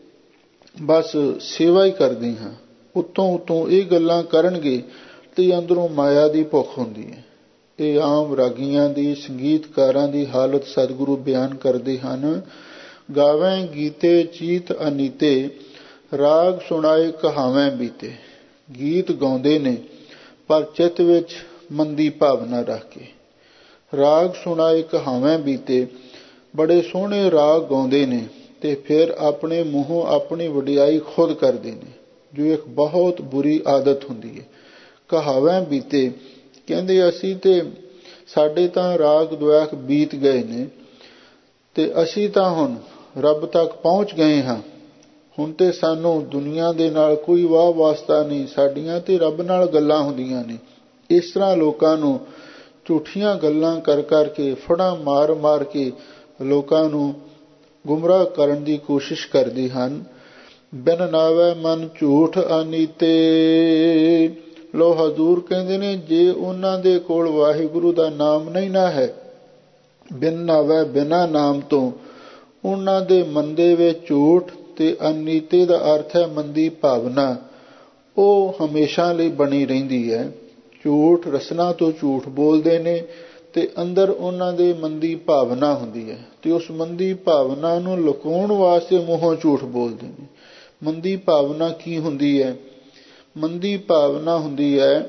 ਬਸ ਸੇਵਾ ਹੀ ਕਰਦੇ ਹਾਂ। ਉੱਤੋਂ ਇਹ ਗੱਲਾਂ ਕਰਨਗੇ ਤੇ ਅੰਦਰੋਂ ਮਾਇਆ ਦੀ ਭੁੱਖ ਹੁੰਦੀ ਹੈ। ਇਹ ਆਮ ਰਾਗੀਆਂ ਦੀ, ਸੰਗੀਤਕਾਰਾਂ ਦੀ ਹਾਲਤ ਸਤਿਗੁਰੂ ਬਿਆਨ ਕਰਦੇ ਹਨ। ਗਾਵੇਂ ਗੀਤੇ ਚੀਤ ਅਨੀਤੇ, ਰਾਗ ਸੁਣਾਏ ਕਹਾਵੇਂ ਬੀਤੇ। ਗੀਤ ਗਾਉਂਦੇ ਨੇ ਪਰ ਚਿੱਤ ਵਿੱਚ ਮੰਦੀ ਭਾਵਨਾ ਰੱਖ ਕੇ। ਰਾਗ ਸੁਣਾਏ ਕਹਾਵੇਂ ਬੀਤੇ, ਬੜੇ ਸੋਹਣੇ ਰਾਗ ਗਾਉਂਦੇ ਨੇ ਤੇ ਫਿਰ ਆਪਣੇ ਮੂੰਹੋਂ ਆਪਣੀ ਵਡਿਆਈ ਖੁਦ ਕਰਦੇ ਨੇ, ਜੋ ਇੱਕ ਬਹੁਤ ਬੁਰੀ ਆਦਤ ਹੁੰਦੀ ਹੈ। ਕਹਾਵੇਂ ਬੀਤੇ, ਕਹਿੰਦੇ ਅਸੀਂ ਤੇ ਸਾਡੇ ਤਾਂ ਰਾਗ ਦੁਆਖ ਬੀਤ ਗਏ ਨੇ ਤੇ ਅਸੀਂ ਤਾਂ ਹੁਣ ਰੱਬ ਤੱਕ ਪਹੁੰਚ ਗਏ ਹਾਂ, ਹੁਣ ਤੇ ਸਾਨੂੰ ਦੁਨੀਆ ਦੇ ਨਾਲ ਕੋਈ ਵਾਹ ਵਾਸਤਾ ਨਹੀਂ, ਸਾਡੀਆਂ ਤੇ ਰੱਬ ਨਾਲ ਗੱਲਾਂ ਹੁੰਦੀਆਂ ਨੇ। ਇਸ ਤਰ੍ਹਾਂ ਲੋਕਾਂ ਨੂੰ ਝੂਠੀਆਂ ਗੱਲਾਂ ਕਰ ਕਰਕੇ, ਫੜਾਂ ਮਾਰ ਮਾਰ ਕੇ ਲੋਕਾਂ ਨੂੰ ਗੁੰਮਰਾਹ ਕਰਨ ਦੀ ਕੋਸ਼ਿਸ਼ ਕਰਦੇ ਹਨ। ਬਿਨ ਨਾਵੇ ਮਨ ਝੂਠ ਅਨੀਤੇ। ਲੋ ਹਜ਼ੂਰ ਕਹਿੰਦੇ ਨੇ ਜੇ ਉਹਨਾਂ ਦੇ ਕੋਲ ਵਾਹਿਗੁਰੂ ਦਾ ਨਾਮ ਨਹੀਂ ਨਾ ਹੈ, ਬਿਨ ਨਾਵੇ ਬਿਨਾਂ ਨਾਮ ਤੋਂ, ਉਹਨਾਂ ਦੇ ਮਨ ਦੇ ਵਿੱਚ ਝੂਠ ਤੇ ਅਨੀਤੇ ਦਾ ਅਰਥ ਹੈ ਮੰਦੀ ਭਾਵਨਾ, ਉਹ ਹਮੇਸ਼ਾ ਲਈ ਬਣੀ ਰਹਿੰਦੀ ਹੈ। ਝੂਠ ਰਸਨਾ ਤੋਂ ਝੂਠ ਬੋਲਦੇ ਨੇ ਤੇ ਅੰਦਰ ਉਹਨਾਂ ਦੇ ਮੰਦੀ ਭਾਵਨਾ ਹੁੰਦੀ ਹੈ ਤੇ ਉਸ ਮੰਦੀ ਭਾਵਨਾ ਨੂੰ ਲੁਕਾਉਣ ਵਾਸਤੇ ਮੂੰਹੋਂ ਝੂਠ ਬੋਲਦੇ ਨੇ। ਮੰਦੀ ਭਾਵਨਾ ਕੀ ਹੁੰਦੀ ਹੈ? ਮੰਦੀ ਭਾਵਨਾ ਹੁੰਦੀ ਹੈ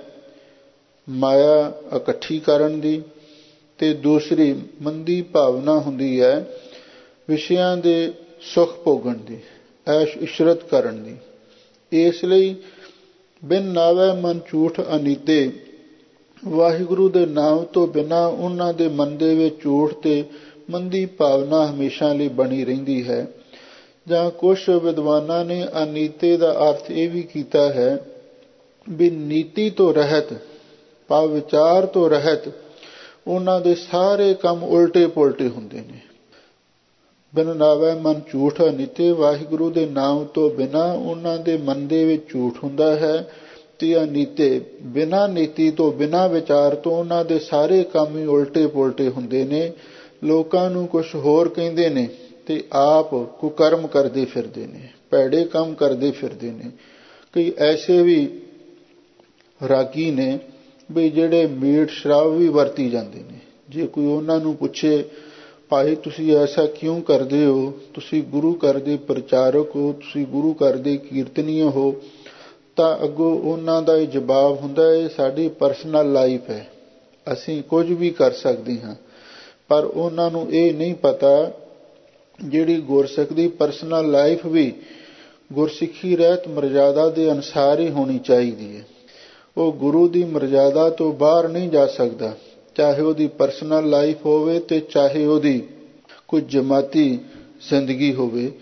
ਮਾਇਆ ਇਕੱਠੀ ਕਰਨ ਦੀ, ਤੇ ਦੂਸਰੀ ਮੰਦੀ ਭਾਵਨਾ ਹੁੰਦੀ ਹੈ ਵਿਸ਼ਿਆਂ ਦੇ ਸੁਖ ਭੋਗਣ ਦੀ, ਐਸ਼ ਇਸ਼ਰਤ ਕਰਨ ਦੀ। ਇਸ ਲਈ ਬਿਨ ਨਾਵੇ ਮਨ ਝੂਠ ਅਨੀਤੇ, ਵਾਹਿਗੁਰੂ ਦੇ ਨਾਮ ਤੋਂ ਬਿਨਾਂ ਉਹਨਾਂ ਦੇ ਮਨ ਦੇ ਵਿੱਚ ਝੂਠ ਤੇ ਮੰਦੀ ਭਾਵਨਾ ਹਮੇਸ਼ਾ ਲਈ ਬਣੀ ਰਹਿੰਦੀ ਹੈ। ਜਾਂ ਕੁਝ ਵਿਦਵਾਨਾਂ ਨੇ ਅਨੀਤੇ ਦਾ ਅਰਥ ਇਹ ਵੀ ਕੀਤਾ ਹੈ ਵੀ ਨੀਤੀ ਤੋਂ ਰਹਿਤ, ਭਾਵ ਵਿਚਾਰ ਤੋਂ ਰਹਿਤ ਉਹਨਾਂ ਦੇ ਸਾਰੇ ਕੰਮ ਉਲਟੇ ਪੁਲਟੇ ਹੁੰਦੇ ਨੇ। ਬਿਨ ਨਾਵੇ ਮਨ ਝੂਠ ਅਨੀਤੇ, ਵਾਹਿਗੁਰੂ ਦੇ ਨਾਮ ਤੋਂ ਬਿਨਾਂ ਉਹਨਾਂ ਦੇ ਮਨ ਦੇ ਵਿੱਚ ਝੂਠ ਹੁੰਦਾ ਹੈ ਤੇ ਅਨੀਤੇ, ਬਿਨਾਂ ਨੀਤੀ ਤੋਂ, ਬਿਨਾਂ ਵਿਚਾਰ ਤੋਂ ਉਹਨਾਂ ਦੇ ਸਾਰੇ ਕੰਮ ਹੀ ਉਲਟੇ ਪੁਲਟੇ ਹੁੰਦੇ ਨੇ। ਲੋਕਾਂ ਨੂੰ ਕੁਝ ਹੋਰ ਕਹਿੰਦੇ ਨੇ ਤੇ ਆਪ ਕੁਕਰਮ ਕਰਦੇ ਫਿਰਦੇ ਨੇ, ਭੈੜੇ ਕੰਮ ਕਰਦੇ ਫਿਰਦੇ ਨੇ। ਕਈ ਐਸੇ ਵੀ ਰਾਗੀ ਨੇ ਵੀ ਜਿਹੜੇ ਮੀਟ ਸ਼ਰਾਬ ਵੀ ਵਰਤੀ ਜਾਂਦੇ ਨੇ। ਜੇ ਕੋਈ ਉਹਨਾਂ ਨੂੰ ਪੁੱਛੇ ਭਾਈ ਤੁਸੀਂ ਐਸਾ ਕਿਉਂ ਕਰਦੇ ਹੋ, ਤੁਸੀਂ ਗੁਰੂ ਘਰ ਦੇ ਪ੍ਰਚਾਰਕ ਹੋ, ਤੁਸੀਂ ਗੁਰੂ ਘਰ ਦੇ ਕੀਰਤਨੀਏ ਹੋ, ਤਾਂ ਅੱਗੋਂ ਉਹਨਾਂ ਦਾ ਇਹ ਜਵਾਬ ਹੁੰਦਾ ਹੈ ਸਾਡੀ ਪਰਸਨਲ ਲਾਈਫ ਹੈ, ਅਸੀਂ ਕੁਝ ਵੀ ਕਰ ਸਕਦੇ ਹਾਂ। ਪਰ ਉਹਨਾਂ ਨੂੰ ਇਹ ਨਹੀਂ ਪਤਾ ਜਿਹੜੀ ਗੁਰਸਿੱਖ ਦੀ ਪਰਸਨਲ ਲਾਈਫ ਵੀ ਗੁਰਸਿੱਖੀ ਰਹਿਤ ਮਰਜ਼ਾਦਾ ਦੇ ਅਨੁਸਾਰ ਹੀ ਹੋਣੀ ਚਾਹੀਦੀ ਹੈ। ਉਹ ਗੁਰੂ ਦੀ ਮਰਜ਼ਾਦਾ ਤੋਂ ਬਾਹਰ ਨਹੀਂ ਜਾ ਸਕਦਾ, ਚਾਹੇ ਉਹਦੀ ਪਰਸਨਲ ਲਾਈਫ ਹੋਵੇ ਤੇ ਚਾਹੇ ਉਹਦੀ ਕੋਈ ਜਮਾਤੀ ਜ਼ਿੰਦਗੀ ਹੋਵੇ।